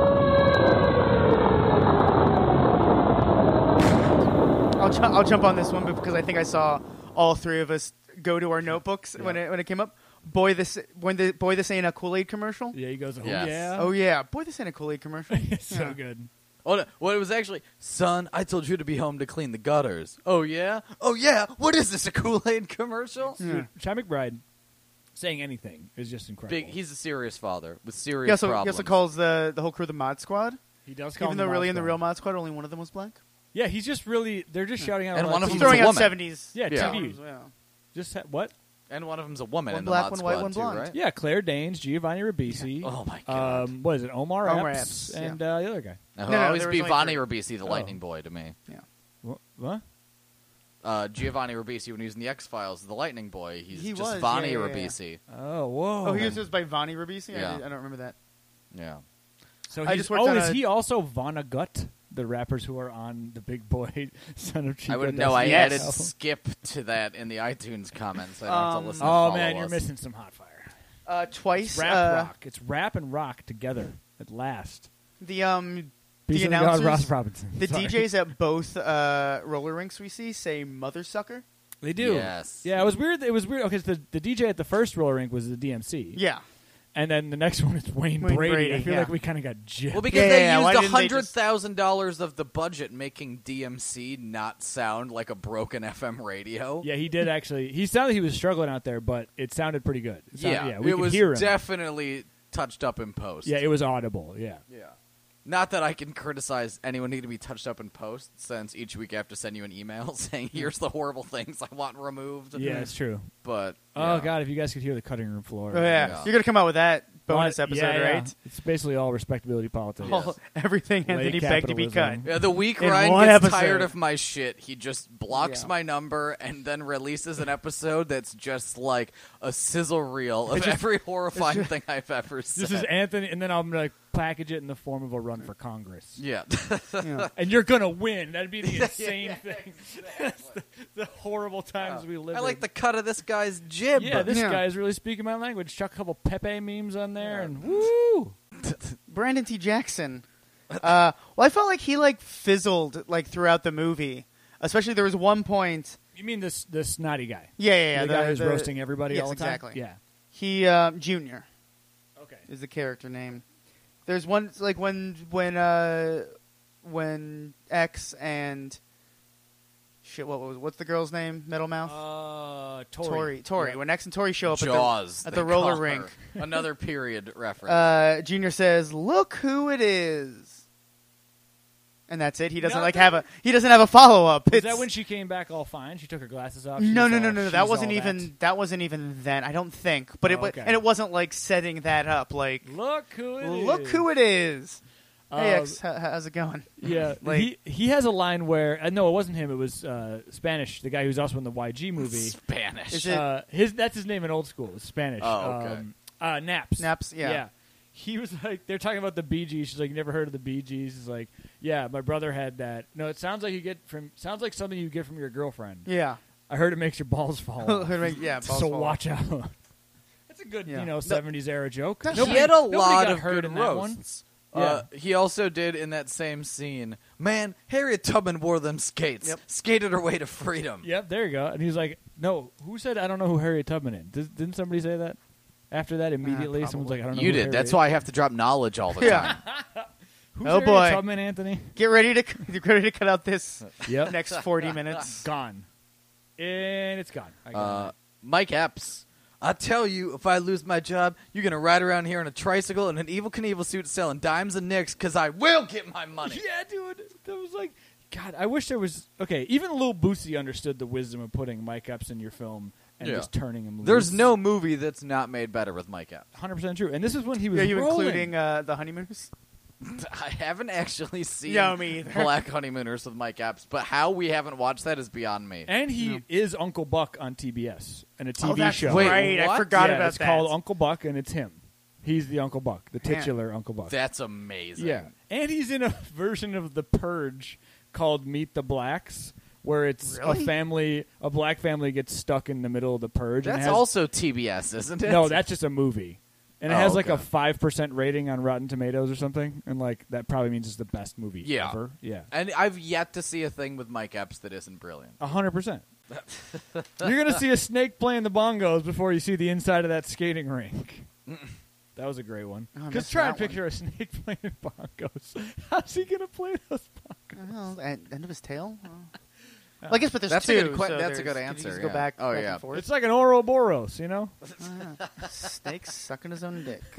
I'll jump on this one because I think I saw all three of us go to our notebooks when it came up. Boy, this ain't a Kool-Aid commercial. Yeah, he goes. Oh Yes. yeah. Oh yeah, boy, this ain't a Kool-Aid commercial. it's so Yeah. good. Oh, no. Well, it was actually, son, I told you to be home to clean the gutters. Oh yeah. Oh yeah. What is this? A Kool-Aid commercial? Yeah. Chad McBride saying anything is just incredible. Big. He's a serious father with He serious also problems. calls the whole crew the Mod Squad, he does call even him though really in the Mod real Squad. Mod Squad only one of them was black. Yeah, he's just really. They're just shouting out. And all one that of He's them's TV. a throwing out woman. 70s. Yeah, Yeah. TV. Yeah. Just what? And one of them's a woman One in the black, Mod one Squad white, one too, blonde. right? Yeah, Claire Danes, Giovanni Ribisi. Oh my god. What is it? Omar Omar Epps, Epps, and yeah. the other guy. It'll no, always there be was only Vonnie three. Ribisi, the Oh. Lightning Boy, to me. What? Giovanni Ribisi, when he was in the X Files, the Lightning Boy, he's He just was, Vonnie yeah, yeah, yeah. Ribisi. Oh, whoa. Oh, he was just by Vonnie Ribisi. Yeah. I don't remember that. Yeah. So I he's, just worked on is a- he also Vonnegut? the rappers who are on the Big Boy Son of Chico. I wouldn't know. I Destiny added album. skip to that in the iTunes comments. I don't have to listen to Oh follow man, you're us. missing some hot fire. Twice. Rap rock. It's rap and rock together at last. The Peace the and God, announcers, Ross Robinson. the Sorry. DJs at both roller rinks we see say "mother sucker." They do. Yes. Yeah, it was weird. It was weird. Okay, so the DJ at the first roller rink was the DMC. Yeah. And then the next one is Wayne Wayne Brady. Brady, I feel yeah. like we kind of got gypped. Well, because Yeah, they yeah, why used didn't they just- $100,000 of the budget making DMC not sound like a broken FM radio. Yeah, he did actually. He sounded he was struggling out there, but it sounded pretty good. It sounded, we it could was hear him. definitely touched up in post. Yeah, it was audible. Yeah. Yeah. Not that I can criticize anyone need to be touched up in post, since each week I have to send you an email saying, here's the horrible things I want removed. Yeah, it's true. But, Oh yeah. God, if you guys could hear the cutting room floor. Oh yeah. Yeah. You're gonna come out with that bonus Well, episode, yeah, yeah. right? It's basically all respectability politics. All- everything Late Anthony begged to be cut. capitalism. Yeah, the week In Ryan one gets episode. tired of my shit, he just blocks Yeah. my number and then releases an episode that's just like a sizzle reel of every horrifying thing I've ever said. This is Anthony, and then I'm gonna package it in the form of a run for Congress. Yeah. And you're gonna win. That'd be the insane thing. That's the horrible times we live I like in. the cut of this guy's jib. Yeah, this Yeah. guy is really speaking my language. Chuck a couple Pepe memes on there, and woo! Brandon T. Jackson. Well, I felt like he fizzled throughout the movie. Especially there was one point. You mean this snotty guy? Yeah. The guy who's roasting everybody yes, all the time? exactly. Yeah. He Junior Okay. is the character name. There's one when X and shit. What's the girl's name? Metal Mouth. Tori. Tori. Yeah. When X and Tori show up Jaws. at they the roller call rink, her. Another period reference. Junior says, "Look who it is," and that's it. He doesn't Nothing? have a follow up. Is that when she came back all fine? She took her glasses off? No. She's That all wasn't that. even. That wasn't even then. I don't think. But Oh, okay. and it wasn't like setting that up. Like, Look who it is. look who it is. Hey, Um, X, how's it going? Yeah, Like- he has a line where no, it wasn't him. It was Spanish, the guy who's also in the YG movie. Spanish. Is it- That's his name in old school. It's Spanish. Oh, okay. Naps. Naps, yeah. He was like, they're talking about the Bee Gees. She's like, never heard of the Bee Gees. He's like, yeah, my brother had that. No, it sounds like something you get from your girlfriend. Yeah. I heard it makes your balls fall off. Yeah. So watch out. That's a good, Yeah. 70s era joke. He had a nobody lot got of hurt good in that one. roasts. Yeah. He also did in that same scene. Man, Harriet Tubman wore them skates. Yep. Skated her way to freedom. Yep, there you go. And he's like, no, who said I don't know who Harriet Tubman is? Didn't somebody say that? After that, immediately, someone's like, I don't know You who did. Harriet That's is. why I have to drop knowledge all the Yeah. time. Who's Oh, Harriet boy. Tubman, Anthony? Get ready to cut out this Yep. next 40 minutes. Gone. And it's gone. I got it. Mike Epps. I tell you, if I lose my job, you're going to ride around here in a tricycle in an Evil Knievel suit selling dimes and nicks because I will get my money. Yeah, dude. That was like, God, I wish there was. Okay, even Lil Boosie understood the wisdom of putting Mike Epps in your film and Yeah. just turning him loose. There's no movie that's not made better with Mike Epps. 100% true. And this is when he was Are you rolling. including the honeymooners? I haven't actually seen Yeah, me either. Black Honeymooners with Mike Epps, but how we haven't watched that is beyond me. And he is Uncle Buck on TBS and a TV that's show. Wait, right. I what? forgot Yeah, about it's that. called Uncle Buck, and it's him. He's the Uncle Buck, the Man. titular Uncle Buck. That's amazing. Yeah, and he's in a version of The Purge called Meet the Blacks, where it's Really? a black family gets stuck in the middle of the purge. and That's it has, also TBS, isn't it? no, that's just a movie, and it Oh, has like a okay. 5% rating on Rotten Tomatoes or something, and like that probably means it's the best movie Yeah. ever. Yeah, And I've yet to see a thing with Mike Epps that isn't brilliant. 100%. You're gonna see a snake playing the bongos before you see the inside of that skating rink. That was a great one. Oh, I Because missed try that and picture a snake playing bongos. How's he gonna play those bongos? Well, at end of his tail? Well, I guess, but there's That's two. a good so that's a good there's- answer. Could you just yeah. go back, Oh back yeah. and forth? It's like an Ouroboros, you know? Snake sucking his own dick.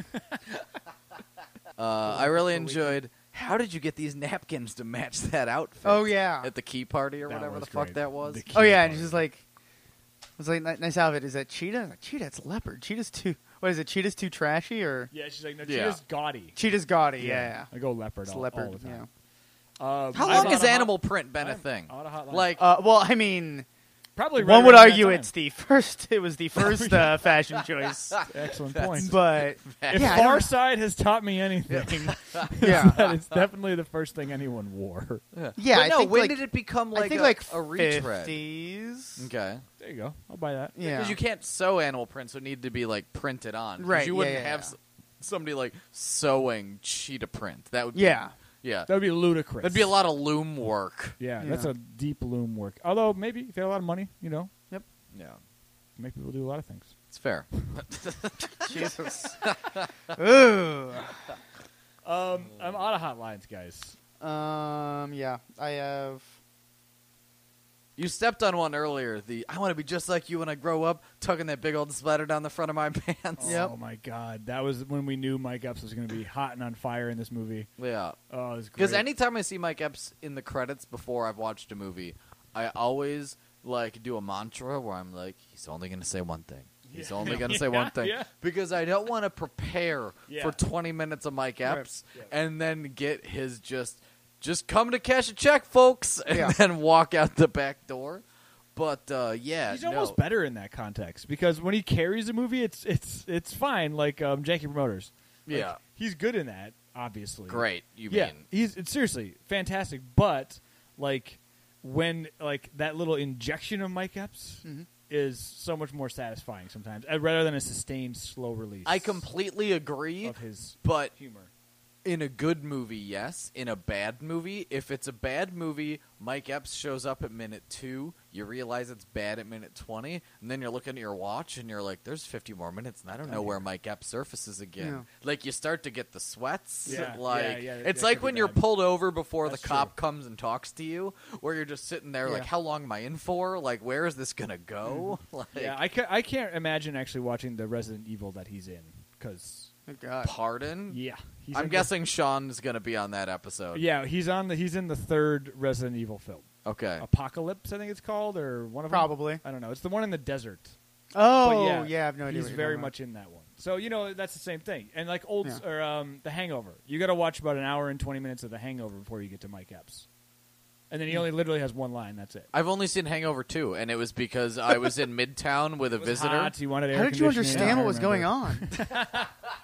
I really enjoyed. How did you get these napkins to match that outfit? Oh, yeah. At the key party or That whatever was the fuck great. that was. The key Oh, yeah, and party. she's like, it's like, nice outfit. Is that cheetah? Like, cheetah, it's leopard. Cheetah's too, what is it, cheetah's too trashy or? Yeah, she's like, no, Yeah. cheetah's gaudy. Cheetah's gaudy, yeah. I go leopard It's all, leopard, all the time. yeah. How I've long on has a hot- animal print been a I'm thing? on a hotline. Like, Well, I mean, Probably right One would around that argue time. it's the first. It was the first fashion choice, Excellent point. but If yeah, I Far don't- Side has taught me anything, Yeah. that it's definitely the first thing anyone wore. yeah. But I no, think when like, did it become I like think a, like a retread? 50s. Okay. There you go. I'll buy that. Yeah, Because you can't sew animal prints, so it needed to be like printed on. 'Cause Right, You yeah, wouldn't yeah, have yeah. somebody like sewing cheetah print. That would be, Yeah. Yeah. That would be ludicrous. That'd be a lot of loom work. Yeah, Yeah. that's a deep loom work. Although maybe if you have a lot of money, Yeah. make people do a lot of things. It's fair. Jesus. Ooh. I'm out of hotlines, guys. Yeah, I have. You stepped on one earlier. I want to be just like you when I grow up, tugging that big old sweater down the front of my pants. Yep. Oh my god, that was when we knew Mike Epps was going to be hot and on fire in this movie. Yeah. Oh, it was great. Because anytime I see Mike Epps in the credits before I've watched a movie, I always like do a mantra where I'm like, he's only going to say one thing. He's only going to say one thing. Yeah. Because I don't want to prepare Yeah. for 20 minutes of Mike Epps Yeah. and then get his just come to cash a check, folks, and Yeah. then walk out the back door. But yeah, He's almost better in that context because when he carries a movie, it's fine. Like Janky Promoters. Like, Yeah. he's good in that. Obviously, Great, you Yeah, mean. it's seriously fantastic. But like when like that little injection of Mike Epps Mhm. is so much more satisfying sometimes, rather than a sustained slow release. I completely agree, of his but humor. in a good movie, yes. In a bad movie, if it's a bad movie, Mike Epps shows up at minute 2, you realize it's bad at minute 20, and then you're looking at your watch and you're like, there's 50 more minutes, and I don't know where Mike Epps surfaces again. Yeah. Like, you start to get the sweats. Yeah, Like, yeah, it's that like could be when you're bad. pulled over before That's the cop comes and talks to you, where you're just sitting there like, Yeah. how long am I in for? Like, where is this going to go? Like, Yeah, I can't imagine actually watching the Resident Evil that he's in because Oh, God. pardon? yeah, he's I'm in guessing Sean's going to be on that episode. yeah, he's in the third Resident Evil film, Okay. Apocalypse, I think it's called, or one of them. Probably. I don't know. It's the one in the desert. Oh, But yeah, I have no idea. He's what you're very talking much in that one. So that's the same thing. And like old Yeah. or The Hangover, you got to watch about an hour and 20 minutes of The Hangover before you get to Mike Epps, and then he only literally has one line. That's it. I've only seen Hangover 2, and it was because I was in Midtown with a It was visitor. hot, he wanted air How did you conditioning. understand I what was going remember. on?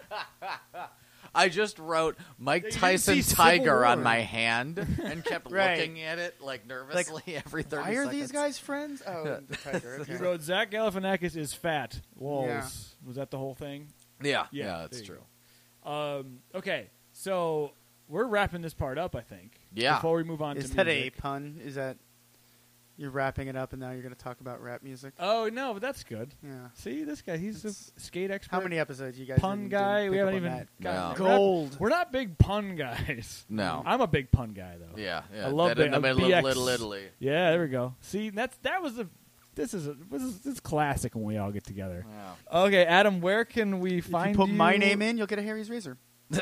I just wrote Mike You didn't Tyson see Civil Tiger on War. my hand and kept Right. looking at it like nervously every 30 Why are seconds. these guys friends? Oh, the tiger. He Okay. wrote Zach Galifianakis is fat. Lols. Yeah. Was that the whole thing? Yeah, Yeah, yeah, that's there you true. Okay, so we're wrapping this part up, I think. Yeah. Before we move on Is to that music. a pun? Is that you're wrapping it up and now you're going to talk about rap music? Oh no, but that's good. Yeah. See, this guy, he's It's- a skate expert. How many episodes you guys? pun didn't guy? pick We up haven't on even that? gotten No. Gold. We're not big pun guys. No. I'm a big pun guy though. Yeah, yeah. I love that in the the- middle BX. of Little Italy. Yeah, there we go. See, that was a. This is classic when we all get together. Yeah. Okay, Adam, where can we If find you put my you? name in, you'll get a Harry's razor.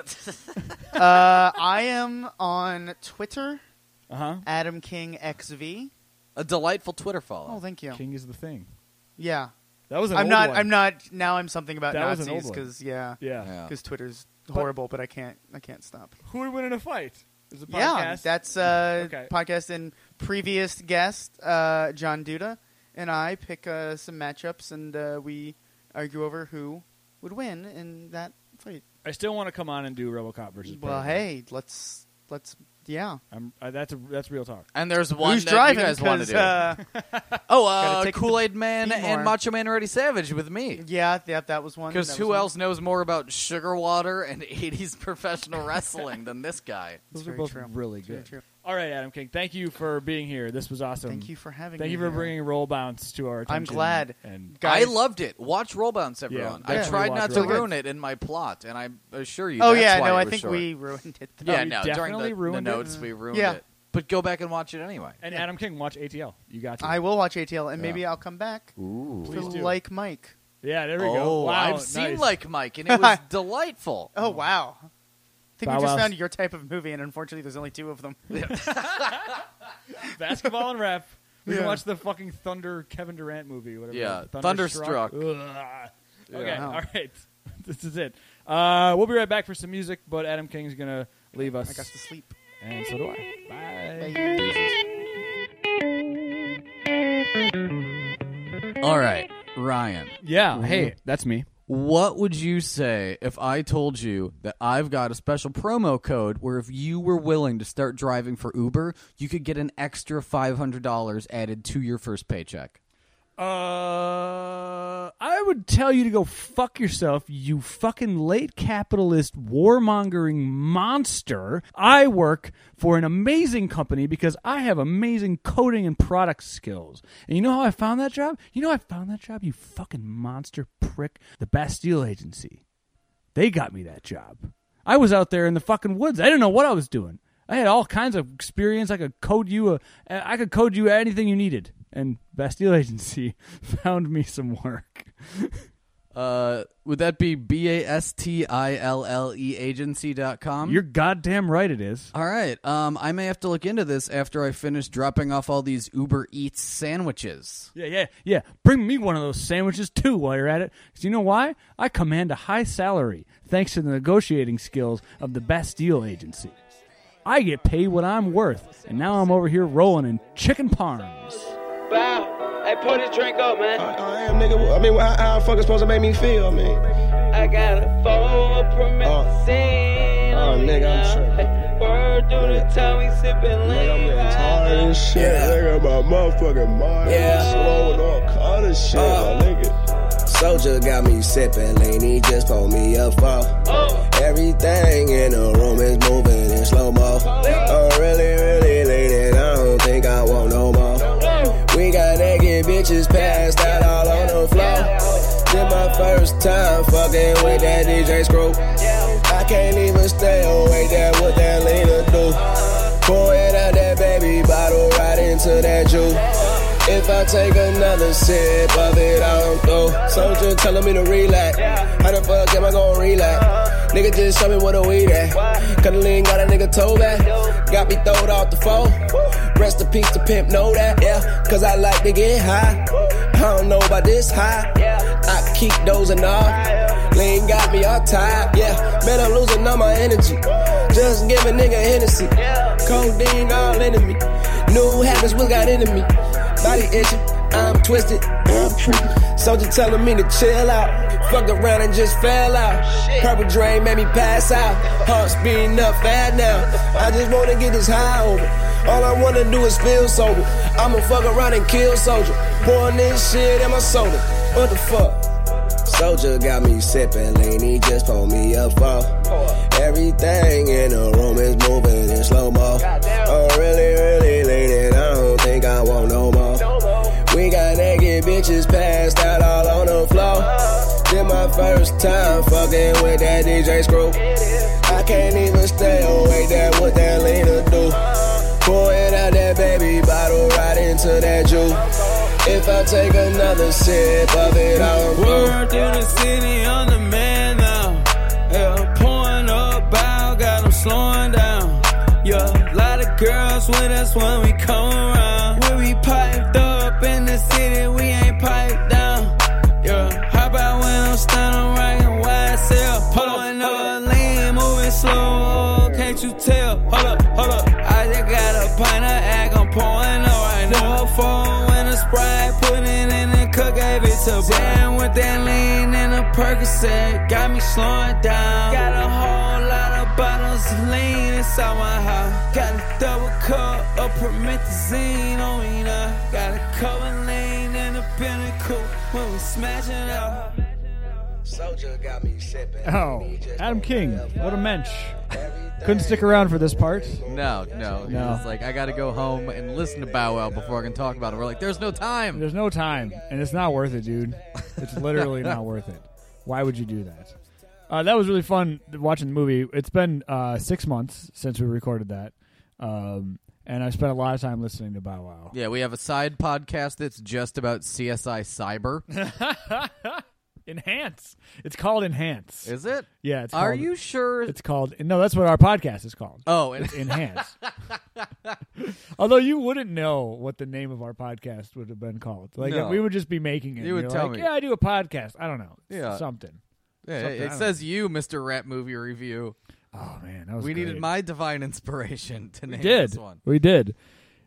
I am on Twitter, Uh-huh. Adam King XV. A delightful Twitter follow. Oh, thank you. King is the thing. Yeah, That was an I'm old not. one. I'm not. Now I'm something about That was an old Nazis one. because yeah, Yeah. Yeah. because Twitter's horrible, but I can't stop. Who would win in a fight? Is a podcast? Yeah, that's Okay. podcast and previous guest John Duda and I pick some matchups and we argue over who would win in that fight. I still want to come on and do RoboCop versus. Well, Predator. hey, let's yeah. That's real talk. And there's one Who's that driving? you guys want to 'Cause, do. gotta take the Kool-Aid Man beat more. and Macho Man Ready Savage with me. yeah, that was one. Because That who was one. else knows more about sugar water and 80s professional wrestling than this guy? Those are very both true. really Very good. true. All right, Adam King, thank you for being here. This was awesome. Thank you for having Thank me. you for here. bringing Roll Bounce to our attention. I'm glad. And Guys- I loved it. Watch Roll Bounce, everyone. Yeah, I yeah. tried Watch not to Roll Bounce. ruin it in my plot, and I assure you. Oh that's yeah, why no, it I was think short. we ruined it. Yeah, we no. During definitely the ruined it. notes, we ruined Yeah. it. But go back and watch it anyway. And Adam King, watch ATL. You got to. I will watch ATL and maybe Yeah. I'll come back Ooh. Please for do. like Mike. Yeah, there we Oh, go. Wow, I've nice. seen Like Mike, and it was delightful. Oh wow. I think Bow we just Wow. found your type of movie, and unfortunately, there's only 2 of them. basketball and rap. We can Yeah. watch the fucking Thunder Kevin Durant movie. Whatever. Yeah, Thunderstruck. Thunderstruck. Ugh. Okay, Yeah. all right. This is it. We'll be right back for some music, but Adam King's gonna leave us. I got to sleep. And so do I. Bye. Bye. All right, Ryan. Yeah. Hey, that's me. What would you say if I told you that I've got a special promo code where if you were willing to start driving for Uber, you could get an extra $500 added to your first paycheck? I would tell you to go fuck yourself, you fucking late capitalist warmongering monster. I work for an amazing company because I have amazing coding and product skills. And you know how I found that job? You fucking monster prick. The Bastille Agency. They got me that job. I was out there in the fucking woods. I didn't know what I was doing. I had all kinds of experience. I could code you anything you needed. And Bastille Agency found me some work. Would that be BASTILLE agency.com? You're goddamn right it is. All right. I may have to look into this after I finish dropping off all these Uber Eats sandwiches. Yeah. Bring me one of those sandwiches, too, while you're at it. Because you know why? I command a high salary thanks to the negotiating skills of the Bastille Agency. I get paid what I'm worth, and now I'm over here rolling in chicken parms. Wow. Hey, pour this drink up, man. I am, nigga. I mean, how the fuck is supposed to make me feel, man? I got a full promethazine. Nigga, I'm tripping. Word through the time we sippin' lean. Nigga, I'm getting tired and shit. Nigga, my motherfucking mind is slowing all kind of shit, my nigga. Soldier got me sipping lean, he just pulled me up for. Everything in the room is moving in slow-mo. I'm really late and I don't think I want no more. We got naked bitches passed out all on the floor. This my first time fucking with that DJ Screw. I can't even stay awake, that what that leader do. Pour it out that baby bottle right into that juice. If I take another sip of it, I'm through. Soldier telling me to relax. How the fuck am I gonna relax? Nigga just show me where the weed at. Cuddling got a nigga toe back. Got me throwed off the phone. Rest in peace to pimp, know that, yeah. Cause I like to get high. I don't know about this high. I keep dozing off. Lean got me all tired, yeah. Man, I'm losing all my energy. Just give a nigga Hennessy. Codeine all into me. New habits what got into me. Body itching, I'm twisted, I'm tripping. Soldier telling me to chill out. Fucked around and just fell out. Purple drain made me pass out. Heart speeding up fast now. I just wanna get this high over. All I wanna do is feel sober. I'ma fuck around and kill soldier. Pouring this shit in my soda. What the fuck? Soldier got me sipping lean, he just pulled me up for. Everything in the room is moving in slow-mo. I'm really late and I don't think I want no more. We got naked bitches passed out all on the floor. This my first time fucking with that DJ Screw. I can't even stay awake, that what that leader do. Pour it out that baby bottle right into that juice. If I take another sip of it, I'm word through the city on the man now. Yeah, pouring up bow, got them slowing down. Yeah, a lot of girls with us when we come around. When we piped up in the city, we ain't piped down. Yeah, how about when I'm standing right and YSL? Pulling up lean, moving slow, can't you tell? Hold up, I just got a pint of act, I'm pouring up right now. Phone when a Sprite, put it in the cook, gave it to Jam with that lean and a Percocet, got me slowing down. Got a whole lot of bottles of lean inside my house. Got a double cup of promethazine on me now. Got a cover lean and a pinnacle when we smash it up. Soldier got me sipping. Oh, Adam King, what a mensch. Couldn't stick around for this part. No. It's like, I got to go home and listen to Bow Wow before I can talk about it. We're like, there's no time. There's no time, and it's not worth it, dude. It's literally not worth it. Why would you do that? That was really fun watching the movie. It's been 6 months since we recorded that, and I spent a lot of time listening to Bow Wow. Yeah, we have a side podcast that's just about CSI Cyber. Enhance. It's called Enhance. Is it? Yeah. It's Are called, you sure? It's called. No, that's what our podcast is called. Oh, it's Enhance. Although you wouldn't know what the name of our podcast would have been called. Like No. we would just be making it. You would tell me. Yeah, I do a podcast. I don't know. Yeah. Something. Yeah, Something. it says you, Mr. Rap Movie Review. Oh man, that was. We great. needed my divine inspiration to name We did. this one. We did.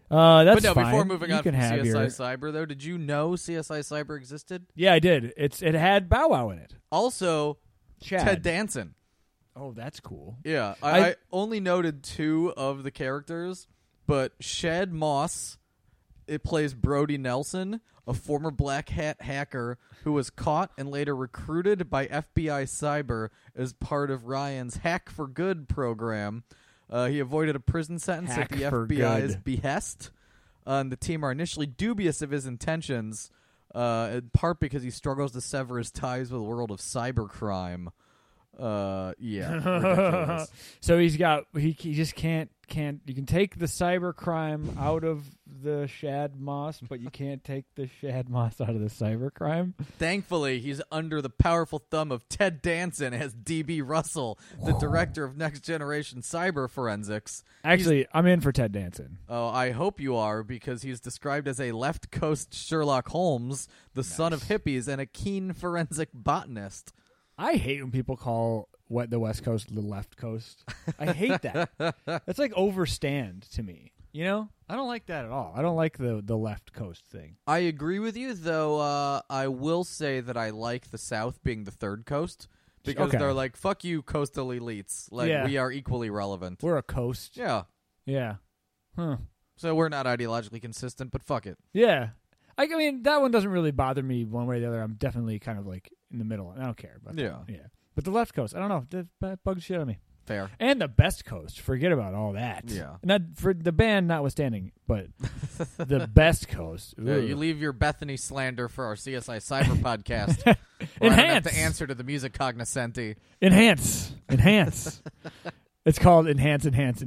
That's but no, fine. before moving You on can from have CSI your... Cyber, though, did you know CSI Cyber existed? Yeah, I did. It had Bow Wow in it. Also, Chad. Ted Danson. Oh, that's cool. Yeah, I only noted 2 of the characters, but Shad Moss, it plays Brody Nelson, a former Black Hat hacker who was caught and later recruited by FBI Cyber as part of Ryan's Hack for Good program. He avoided a prison sentence Hack at the for FBI's good. behest. And the team are initially dubious of his intentions, in part because he struggles to sever his ties with the world of cybercrime. Yeah, ridiculous. So he just can't you can take the cyber crime out of the Shad Moss, but you can't take the Shad Moss out of the cyber crime. Thankfully, he's under the powerful thumb of Ted Danson as D.B. Russell, the director of Next Generation Cyber Forensics. Actually, I'm in for Ted Danson. Oh, I hope you are, because he's described as a left coast Sherlock Holmes, the son of hippies, and a keen forensic botanist. I hate when people call the West Coast the left coast. I hate that. That's like overstand to me. You know? I don't like that at all. I don't like the left coast thing. I agree with you, though. I will say that I like the South being the third coast, because Okay. they're like, fuck you, coastal elites. Like, Yeah. we are equally relevant. We're a coast. Yeah. Yeah. Huh. So we're not ideologically consistent, but fuck it. Yeah. I mean, that one doesn't really bother me one way or the other. I'm definitely kind of like in the middle. I don't care about that. Yeah. But the left coast, I don't know. That bugs shit out of me. Fair. And the best coast. Forget about all that. Yeah. Not for the band notwithstanding, but the best coast. Yeah, Ooh. you leave your Bethany slander for our CSI Cyber podcast. Or I don't have Enhance. to answer to the music cognoscenti. Enhance. It's called Enhance.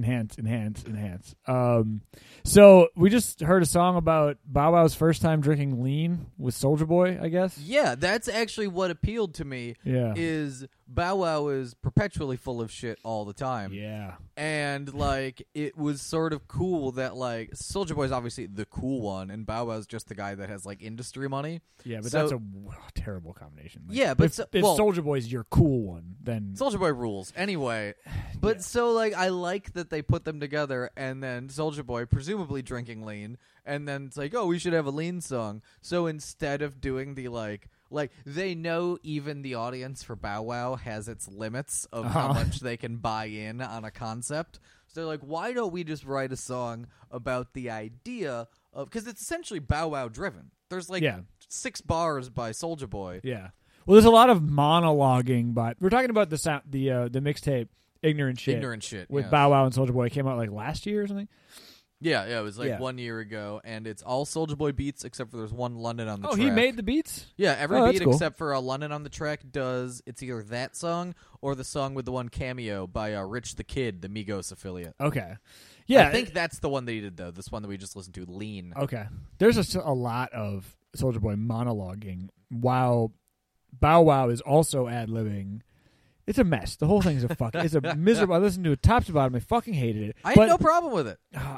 So we just heard a song about Bow Wow's first time drinking lean with Soulja Boy, I guess. Yeah, that's actually what appealed to me. Yeah. Is Bow Wow is perpetually full of shit all the time. Yeah. And, like, it was sort of cool that, like, Soulja Boy's obviously the cool one, and Bow Wow's just the guy that has, like, industry money. Yeah, but So- that's a terrible combination. Like, Yeah, but if, so- if well- Soulja Boy's your cool one, then Soulja Boy rules. Anyway, but so, like, I like that they put them together, and then Soulja Boy presumably drinking lean, and then it's like, oh, we should have a lean song. So instead of doing the, like they know even the audience for Bow Wow has its limits of how much they can buy in on a concept. So they're like, why don't we just write a song about the idea of, because it's essentially Bow Wow driven. There's like 6 bars by Soulja Boy. yeah. Well, there's a lot of monologuing, but we're talking about the mixtape Ignorant Shit with yes. Bow Wow and Soulja Boy. It came out like last year or something. Yeah, it was like Yeah. 1 year ago, and it's all Soulja Boy beats except for there's one London on the track. Oh, he made the beats? Yeah, every Oh, that's beat cool. except for London on the track does, it's either that song or the song with the one cameo by Rich the Kid, the Migos affiliate. Okay. Yeah. I think that's the one that he did, though, this one that we just listened to, Lean. Okay. There's a lot of Soulja Boy monologuing while Bow Wow is also ad-libbing. It's a mess. The whole thing's it's a miserable. I listened to it top to bottom. I fucking hated it. I had no problem with it.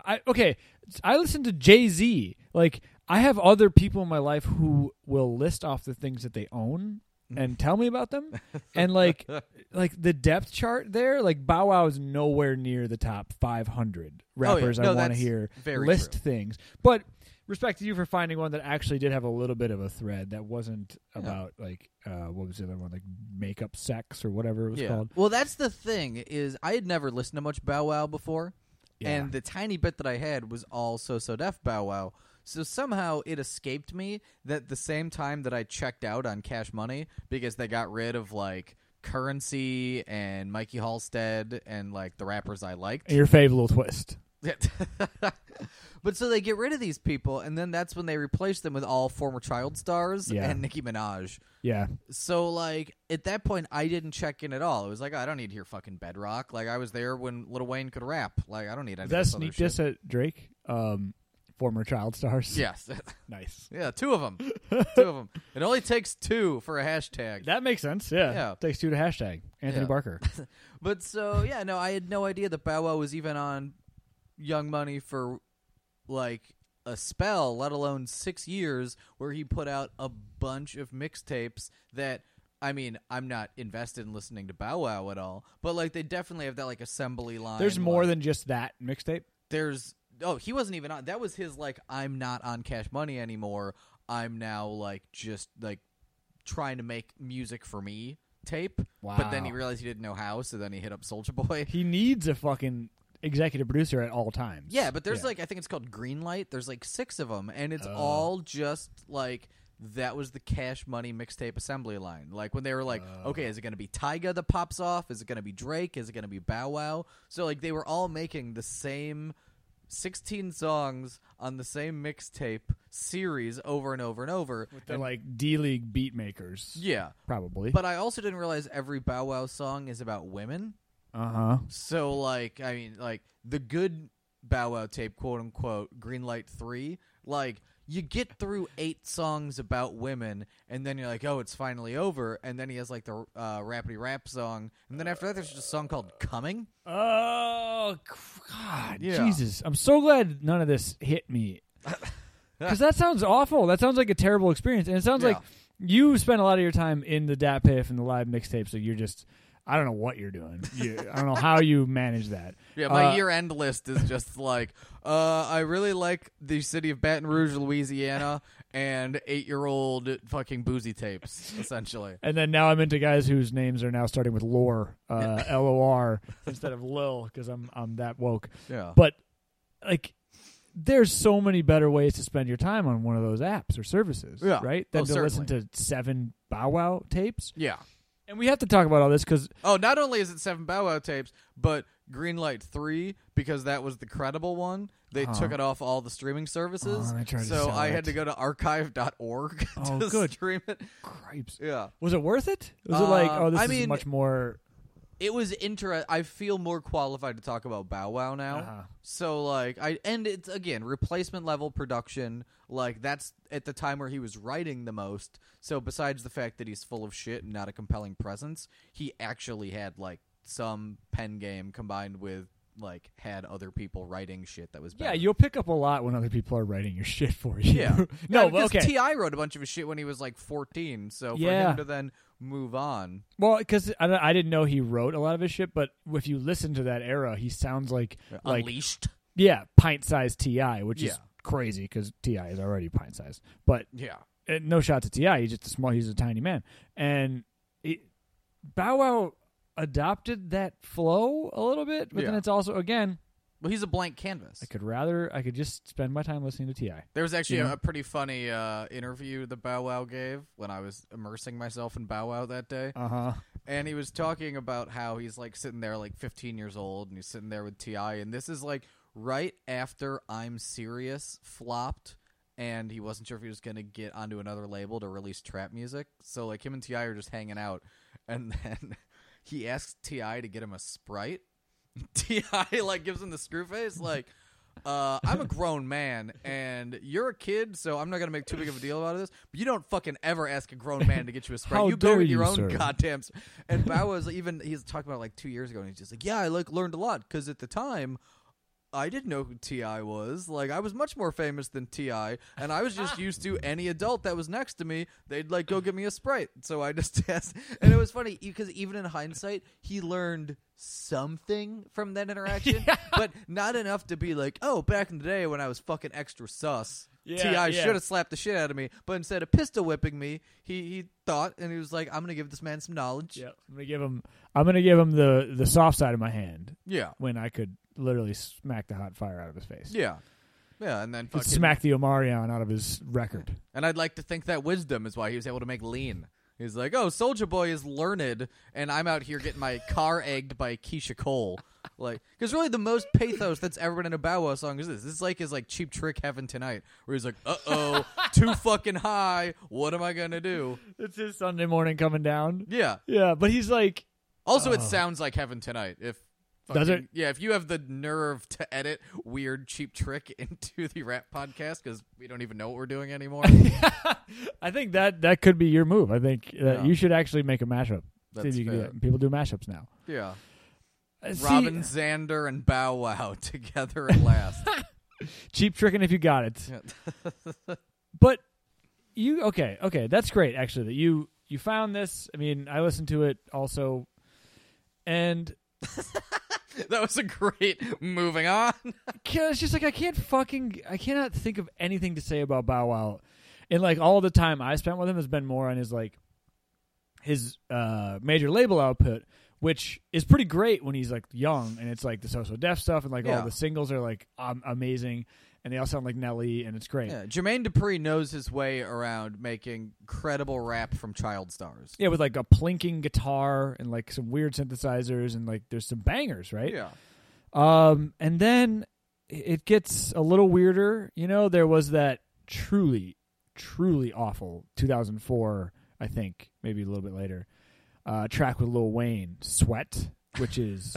I listened to Jay-Z. Like, I have other people in my life who will list off the things that they own and tell me about them. And like the depth chart there, like Bow Wow is nowhere near the top 500 rappers I want to that's hear very list true. things. But respect to you for finding one that actually did have a little bit of a thread that wasn't about like what was the other one, like makeup sex or whatever it was called. Well, that's the thing, is I had never listened to much Bow Wow before, and the tiny bit that I had was all So Def Bow Wow. So somehow it escaped me that the same time that I checked out on Cash Money because they got rid of like Currency and Mikey Halstead and like the rappers I liked. And your fave Lil Twist. But so they get rid of these people, and then that's when they replace them with all former child stars Yeah. and Nicki Minaj. Yeah. So, like, at that point, I didn't check in at all. It was like, I don't need to hear fucking Bedrock. Like, I was there when Lil Wayne could rap. Like, I don't need any Is of that this other sneak shit. diss at Drake? Former child stars? Yes. Nice. Yeah, 2 of them. 2 of them. It only takes 2 for a hashtag. That makes sense, yeah. Yeah. Takes 2 to hashtag. Anthony Yeah. Barker. But so, yeah, no, I had no idea that Bow Wow was even on Young Money for, like, a spell, let alone 6 years, where he put out a bunch of mixtapes that, I mean, I'm not invested in listening to Bow Wow at all, but, like, they definitely have that, like, assembly line. There's more like, than just that mixtape? There's he wasn't even on. That was his like, I'm not on Cash Money anymore. I'm now like just like trying to make music for me tape. Wow. But then he realized he didn't know how, so then he hit up Soulja Boy. He needs a fucking executive producer at all times. Yeah, but there's like, I think it's called Greenlight. There's like 6 of them, and it's all just like, that was the Cash Money mixtape assembly line. Like when they were like, okay, is it going to be Tyga that pops off? Is it going to be Drake? Is it going to be Bow Wow? So like they were all making the same 16 songs on the same mixtape series over and over and over. With the like D-League beat makers. Yeah. Probably. But I also didn't realize every Bow Wow song is about women. Uh-huh. So like, I mean, like the good Bow Wow tape, quote unquote, Greenlight 3, like you get through 8 songs about women, and then you're like, oh, it's finally over. And then he has like the Rappity Rap song, and then after that, there's just a song called "Coming." Oh God, Yeah. Jesus! I'm so glad none of this hit me, because that sounds awful. That sounds like a terrible experience, and it sounds like you spend a lot of your time in the DatPiff and the live mixtape. So you're just, I don't know what you're doing. I don't know how you manage that. Yeah, my year-end list is just like, I really like the city of Baton Rouge, Louisiana, and 8-year-old fucking boozy tapes, essentially. And then now I'm into guys whose names are now starting with Lore, Lor, instead of Lil, because I'm that woke. Yeah. But like, there's so many better ways to spend your time on one of those apps or services, right? Than to listen to 7 Bow Wow tapes. Yeah. And we have to talk about all this because... Oh, not only is it 7 Bow Wow tapes, but Greenlight 3, because that was the credible one, they took it off all the streaming services. So I had to go to archive.org to stream it. Cripes. Yeah. Was it worth it? Was it like, this is much more... It was I feel more qualified to talk about Bow Wow now. So like and it's again replacement level production. Like that's at the time where he was writing the most. So besides the fact that he's full of shit and not a compelling presence, he actually had like some pen game combined with like had other people writing shit that was better. Yeah, you'll pick up a lot when other people are writing your shit for you. Yeah. No, because okay. T.I. wrote a bunch of his shit when he was like 14. So for him to then move on. Well, because I didn't know he wrote a lot of his shit, but if you listen to that era, he sounds like Unleashed. Yeah, pint-sized T.I., which is crazy because T.I. is already pint-sized. But no shot to T.I., he's just he's a tiny man. And Bow Wow adopted that flow a little bit, but then it's also, again... Well, he's a blank canvas. I could just spend my time listening to T.I. There was actually a pretty funny interview that Bow Wow gave when I was immersing myself in Bow Wow that day. And he was talking about how he's like sitting there like 15 years old and he's sitting there with T.I. And this is like right after I'm Serious flopped and he wasn't sure if he was going to get onto another label to release trap music. So like him and T.I. are just hanging out. And then he asks T.I. to get him a Sprite. T.I. like gives him the screw face like, I'm a grown man and you're a kid, so I'm not gonna make too big of a deal out of this, but you don't fucking ever ask a grown man to get you a Sprite. You go with your own goddamn and Bow was he's talking about like 2 years ago and he's just like, yeah, I like learned a lot because at the time I didn't know who T.I. was. Like, I was much more famous than T.I., and I was just used to any adult that was next to me, they'd, like, go get me a Sprite. So I just asked. And it was funny, because even in hindsight, he learned something from that interaction, but not enough to be like, oh, back in the day when I was fucking extra sus, T.I. should have slapped the shit out of me. But instead of pistol whipping me, he thought, and he was like, I'm going to give this man some knowledge. Yeah, I'm going to give him the soft side of my hand. Yeah. When I could literally smack the hot fire out of his face. Yeah. Yeah, and then fucking smack the Omarion out of his record. And I'd like to think that wisdom is why he was able to make Lean. He's like, oh, Soulja Boy is learned, and I'm out here getting my car egged by Keisha Cole. Like, because really the most pathos that's ever been in a Bow Wow song is this. This is like his like Cheap Trick Heaven Tonight, where he's like, uh-oh, too fucking high. What am I going to do? It's his Sunday morning coming down. Yeah. Yeah, but he's like... Also, it sounds like Heaven Tonight. Does it? Yeah, if you have the nerve to edit Weird Cheap Trick into the rap podcast, because we don't even know what we're doing anymore. I think that could be your move. I think you should actually make a mashup. See if you can do that. People do mashups now. Yeah. Robin Zander and Bow Wow together at last. Cheap Trickin' if you got it. Yeah. But okay, that's great actually that you found this. I mean, I listened to it also, and That was a great moving on. It's just like I cannot think of anything to say about Bow Wow. And like all the time I spent with him has been more on his major label output, which is pretty great when he's like young, and it's like the So So Def stuff, and like all the singles are like amazing, and they all sound like Nelly, and it's great. Yeah, Jermaine Dupri knows his way around making credible rap from child stars. Yeah, with like a plinking guitar and like some weird synthesizers, and like there's some bangers, right? Yeah. And then it gets a little weirder. You know, there was that truly, truly awful 2004, I think, maybe a little bit later, track with Lil Wayne, Sweat, which is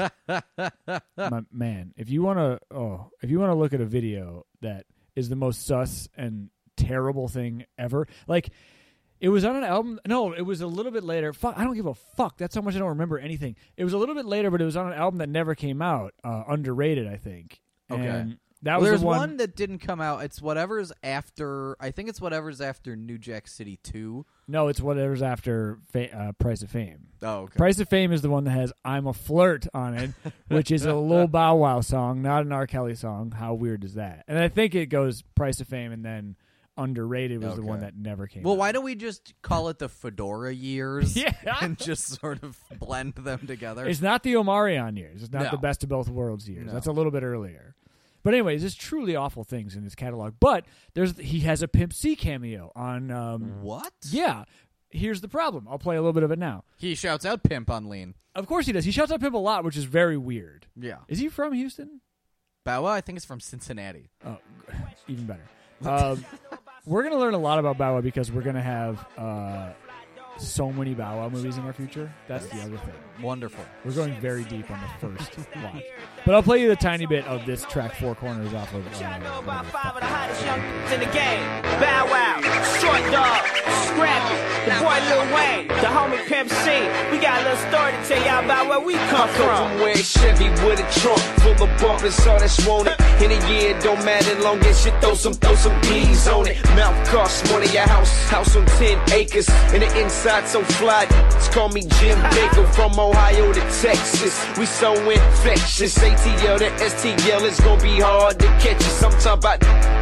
man. If you want to look at a video that is the most sus and terrible thing ever, like it was on an album. No, it was a little bit later. Fuck, I don't give a fuck. That's how much I don't remember anything. It was a little bit later, but it was on an album that never came out. Underrated, I think. Okay. And that was there's the one that didn't come out. It's whatever's after. I think it's whatever's after New Jack City 2. No, it's whatever's after Price of Fame. Oh, okay. Price of Fame is the one that has I'm a Flirt on it, which is a Lil Bow Wow song, not an R. Kelly song. How weird is that? And I think it goes Price of Fame and then Underrated was the one that never came out. Well, why don't we just call it the Fedora years Yeah. and just sort of blend them together? It's not the Omarion years. It's not No. the best of both worlds years. No. That's a little bit earlier. But anyways, there's truly awful things in his catalog. But he has a Pimp C cameo on... what? Yeah. Here's the problem. I'll play a little bit of it now. He shouts out Pimp on Lean. Of course he does. He shouts out Pimp a lot, which is very weird. Yeah. Is he from Houston? Bow Wow, I think it's from Cincinnati. Oh, even better. We're going to learn a lot about Bow Wow because we're going to have so many Bow Wow movies in our future. That's the other thing. Wonderful. We're going very deep on the first watch. But I'll play you the tiny bit of this track, Four Corners, off of... about 5 of the hottest young in the game. Bow Wow, Short Dog, Scrappy, the boy Lil Wayne, the homie Pimp C. We got a little story to tell y'all about where we come from. Wearing Chevy with a trunk full of bumpers, so that's want it. In a year, it don't matter long as you throw some D's on it. Mouth costs more than your house on 10 acres. And the inside so fly, it's call me Jim Baker. From Ohio to Texas, we so infectious. ATL to STL, it's gonna be hard to catch us. I'm talking about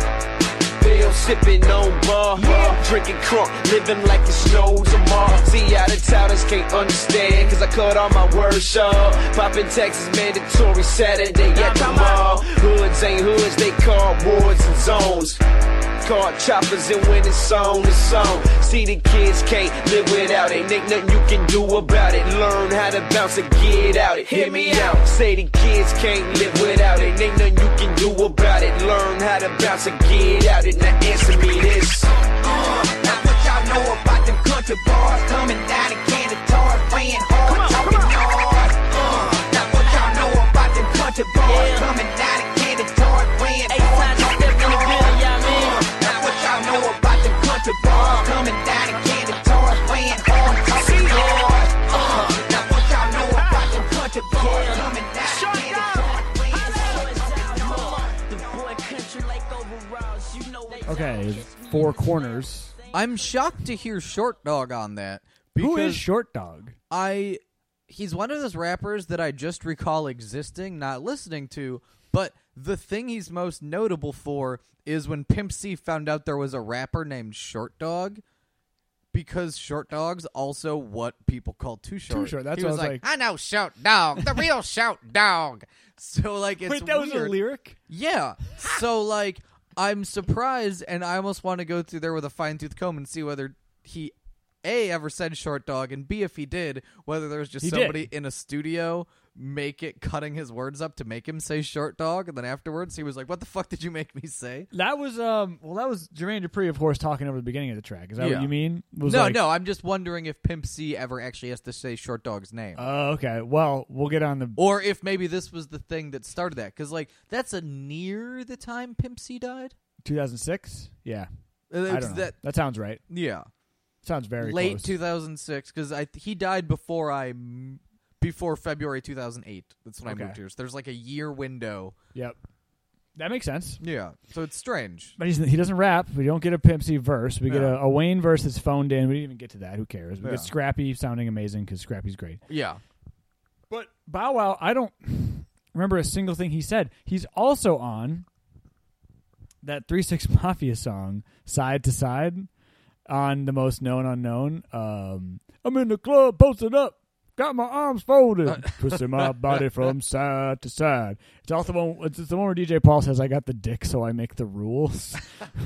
bill, sipping on bar, drinking crunk, living like it snows tomorrow. See, out of towners can't understand, cause I cut all my words short. Popping taxes mandatory Saturday at the mall. Hoods ain't hoods, they call wards and zones. Card choppers and when it's on the song. See, the kids can't live without it. Ain't nothing you can do about it. Learn how to bounce and get out it. Hear me out. Say the kids can't live without it. Ain't nothing you can do about it. Learn how to bounce and get out it. Now answer me this. Now what y'all know about them country bars coming down to Candy Tars, playing hard, talking hard. Now what y'all know about them country bars coming down to Candy Tars, playing hard, talking hard. Now what y'all know about them country bars coming down to Candy Tars, playing hard, talking hard. Now what y'all know about them country bars coming down to Candy Tars, playing hard. The boy country like overalls, you know they Okay, Four Corners. I'm shocked to hear Short Dog on that. Who is because Short Dog? He's one of those rappers that I just recall existing, not listening to, but the thing he's most notable for is when Pimp C found out there was a rapper named Short Dog, because Short Dog's also what people call Too Short. Too Short, that's he what was I was like, I know Short Dog, the real Short Dog. So, like, it's Wait, that was a weird. lyric? Yeah. So, like, I'm surprised, and I almost want to go through there with a fine-tooth comb and see whether he, A, ever said Short Dog, and B, if he did, whether there was just somebody in a studio cutting his words up to make him say Short Dog, and then afterwards he was like, what the fuck did you make me say? That was that was Jermaine Dupri, of course, talking over the beginning of the track. Is that what you mean? No, I'm just wondering if Pimp C ever actually has to say Short Dog's name. Oh, okay. Well, we'll get on the... Or if maybe this was the thing that started that, because, like, that's near the time Pimp C died? 2006? Yeah. I don't know. That sounds right. Yeah. Sounds very late close. 2006, because he died before February 2008. That's when I moved here. So there's like a year window. Yep. That makes sense. Yeah. So it's strange. But he doesn't rap. We don't get a Pimp C verse. We get a Wayne verse that's phoned in. We didn't even get to that. Who cares? We get Scrappy sounding amazing because Scrappy's great. Yeah. But Bow Wow, remember a single thing he said. He's also on that 3 6 Mafia song, Side to Side, on the Most Known Unknown. I'm in the club, posted up, got my arms folded, twisting my body from side to side. It's also the one. It's the one where DJ Paul says, "I got the dick, so I make the rules."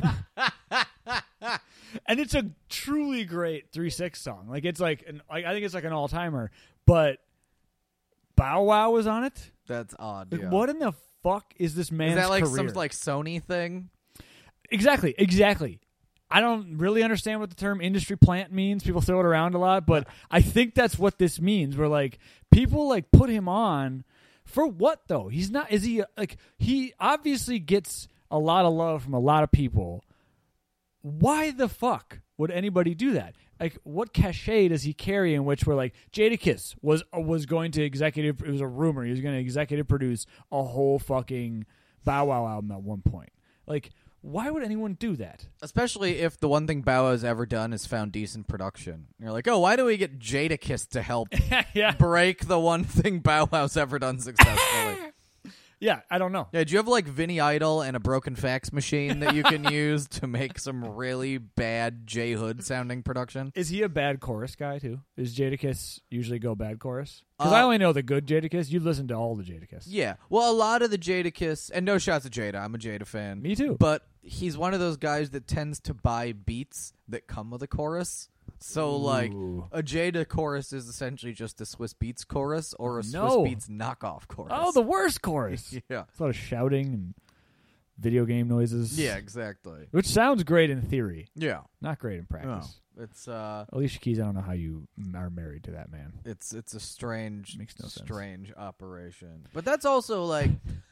And it's a truly great 3-6 song. Like it's like I think it's like an all timer. But Bow Wow was on it. That's odd. Like, yeah. what in the fuck is this man's Is that like career? some like Sony thing? Exactly. I don't really understand what the term industry plant means. People throw it around a lot, but I think that's what this means. Where like people like put him on for what though? He's not. Is he like he obviously gets a lot of love from a lot of people. Why the fuck would anybody do that? Like, what cachet does he carry in which we're like, Jadakiss was going to executive, it was a rumor, he was going to executive produce a whole fucking Bow Wow album at one point. Like, why would anyone do that? Especially if the one thing Bow Wow's ever done is found decent production. You're like, oh, why do we get Jadakiss to help break the one thing Bow Wow's ever done successfully? Yeah, I don't know. Yeah, do you have like Vinny Idol and a broken fax machine that you can use to make some really bad J Hood sounding production? Is he a bad chorus guy too? Does Jadakiss usually go bad chorus? Because I only know the good Jadakiss. You listen to all the Jadakiss. Yeah, well, a lot of the Jadakiss, and no shots at Jada. I'm a Jada fan. Me too. But he's one of those guys that tends to buy beats that come with a chorus. So, like, a Jada chorus is essentially just a Swiss Beats chorus or a Swiss Beats knockoff chorus. Oh, the worst chorus. Yeah. It's a lot of shouting and video game noises. Yeah, exactly. Which sounds great in theory. Yeah. Not great in practice. No. It's Alicia Keys, I don't know how you are married to that man. It's a strange, Makes no sense. strange operation. But that's also, like,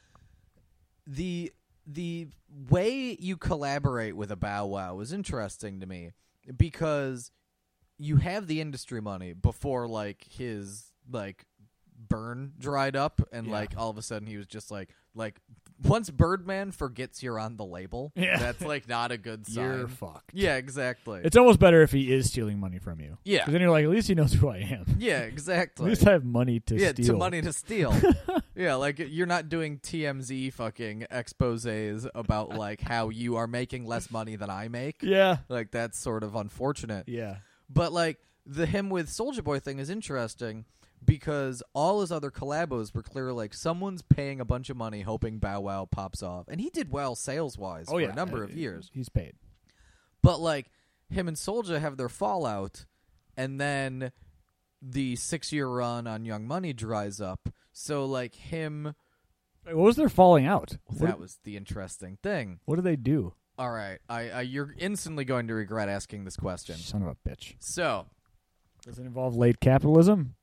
the way you collaborate with a Bow Wow is interesting to me because you have the industry money before like his like burn dried up and like all of a sudden he was just like once Birdman forgets you're on the label, that's like not a good sign. You're fucked. Yeah, exactly. It's almost better if he is stealing money from you. Yeah. Because then you're like, at least he knows who I am. Yeah, exactly. At least I have money to steal. Yeah, money to steal. Yeah, like you're not doing TMZ fucking exposés about like how you are making less money than I make. Yeah. Like that's sort of unfortunate. Yeah. But like the him with Soulja Boy thing is interesting because all his other collabos were clearly like someone's paying a bunch of money hoping Bow Wow pops off. And he did well sales-wise for a number of years. He's paid. But like him and Soulja have their fallout and then the 6-year run on Young Money dries up. So like him... Wait, what was their falling out? That was the interesting thing. What did they do? All right. You're instantly going to regret asking this question. Son of a bitch. So... Does it involve late capitalism?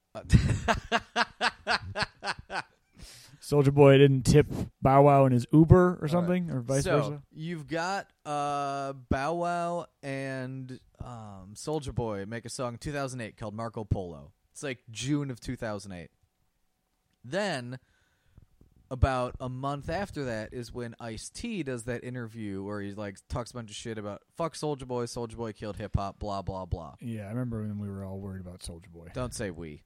Soulja Boy didn't tip Bow Wow in his Uber or something, or vice versa? You've got Bow Wow and Soulja Boy make a song in 2008 called Marco Polo. It's like June of 2008. Then, about a month after that is when Ice-T does that interview where he like talks a bunch of shit about fuck Soulja Boy killed hip hop, blah blah blah. Yeah, I remember when we were all worried about Soulja Boy. Don't say we.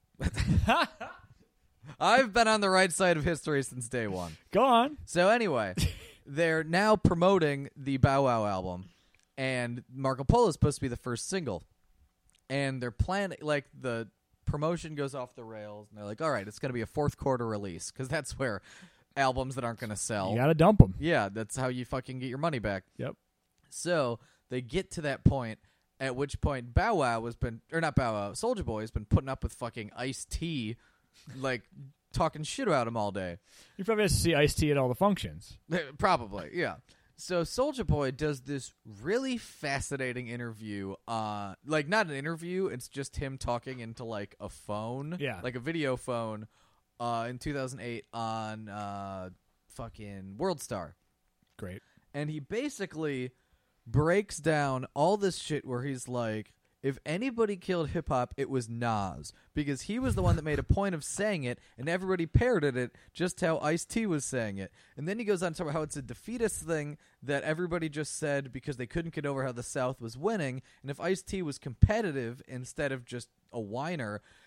I've been on the right side of history since day one. Go on. So anyway, they're now promoting the Bow Wow album, and Marco Polo is supposed to be the first single. And they're planning, like, the promotion goes off the rails, and they're like, all right, it's going to be a fourth quarter release, because that's where albums that aren't going to sell. You got to dump them. Yeah, that's how you fucking get your money back. Yep. So they get to that point, at which point Bow Wow Soulja Boy has been putting up with fucking Ice-T, like, talking shit about him all day. You probably have to see Ice-T at all the functions. Probably, yeah. So Soulja Boy does this really fascinating interview. Like, not an interview, it's just him talking into, like, a phone. Yeah. Like a video phone in 2008 on fucking WorldStar. Great. And he basically breaks down all this shit where he's like, if anybody killed hip-hop, it was Nas. Because he was the one that made a point of saying it, and everybody parroted it just how Ice-T was saying it. And then he goes on to talk about how it's a defeatist thing that everybody just said because they couldn't get over how the South was winning. And if Ice-T was competitive instead of just a whiner,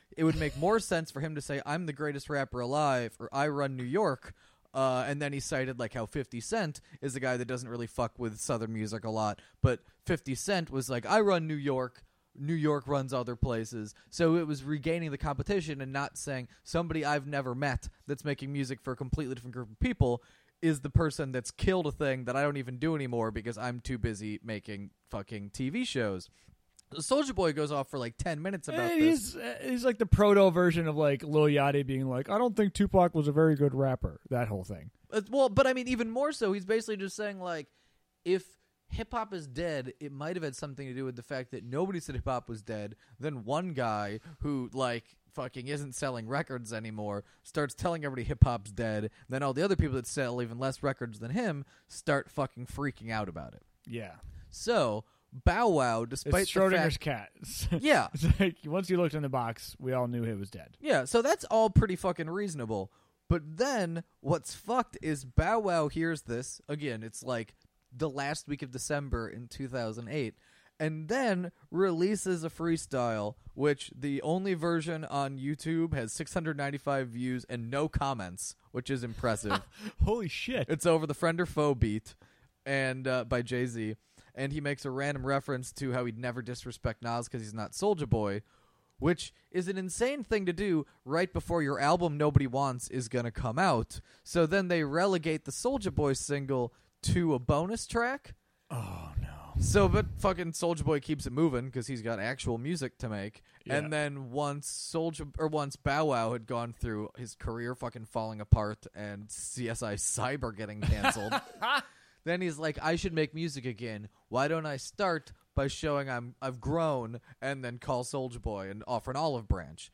it would make more sense for him to say, I'm the greatest rapper alive, or I run New York. And then he cited like how 50 Cent is a guy that doesn't really fuck with Southern music a lot, but 50 Cent was like, I run New York. New York runs other places. So it was regaining the competition and not saying somebody I've never met that's making music for a completely different group of people is the person that's killed a thing that I don't even do anymore because I'm too busy making fucking TV shows. Soulja Boy goes off for like 10 minutes about this. He's like the proto version of like Lil Yachty being like, I don't think Tupac was a very good rapper. That whole thing. Well, but I mean, even more so, he's basically just saying like, if hip-hop is dead, it might have had something to do with the fact that nobody said hip-hop was dead. Then one guy who, like, fucking isn't selling records anymore starts telling everybody hip-hop's dead. Then all the other people that sell even less records than him start fucking freaking out about it. Yeah. So, Bow Wow, despite it's Schrodinger's the fact... cat. Yeah. It's like, once you looked in the box, we all knew it was dead. Yeah, so that's all pretty fucking reasonable. But then, what's fucked is Bow Wow hears this. Again, it's like the last week of December in 2008, and then releases a freestyle, which the only version on YouTube has 695 views and no comments, which is impressive. Holy shit. It's over the Friend or Foe beat and by Jay-Z, and he makes a random reference to how he'd never disrespect Nas because he's not Soulja Boy, which is an insane thing to do right before your album Nobody Wants is going to come out. So then they relegate the Soulja Boy single to a bonus track. Oh, no. So, but fucking Soulja Boy keeps it moving because he's got actual music to make. Yeah. And then once Bow Wow had gone through his career fucking falling apart and CSI Cyber getting canceled, then he's like, I should make music again. Why don't I start by showing I've grown and then call Soulja Boy and offer an olive branch?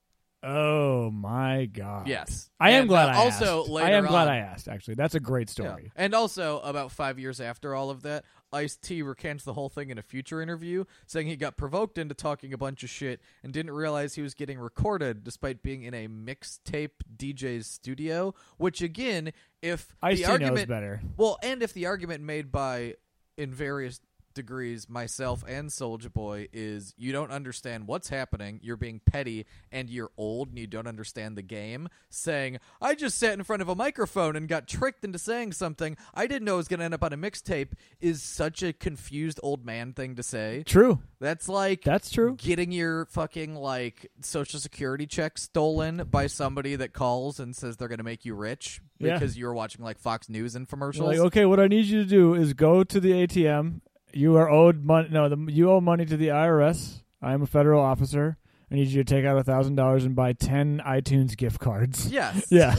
Oh my god! Yes, I am glad. I also asked. later I am glad on- I asked. Actually, that's a great story. Yeah. And also, about 5 years after all of that, Ice-T recants the whole thing in a future interview, saying he got provoked into talking a bunch of shit and didn't realize he was getting recorded despite being in a mixtape DJ's studio. Which, again, if Ice-T the argument knows better. Well, and if the argument made by, in various degrees, myself and Soulja Boy is you don't understand what's happening, you're being petty, and you're old and you don't understand the game, saying, I just sat in front of a microphone and got tricked into saying something I didn't know was going to end up on a mixtape is such a confused old man thing to say. True. That's like That's true. getting your fucking like Social Security check stolen by somebody that calls and says they're going to make you rich Yeah. because you were watching like Fox News infomercials. Like, okay, what I need you to do is go to the ATM. You are owed money. No, you owe money to the IRS. I am a federal officer. I need you to take out $1,000 and buy 10 iTunes gift cards. Yes. Yeah.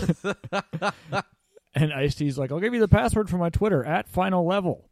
And Ice-T's like, I'll give you the password for my Twitter at Final Level.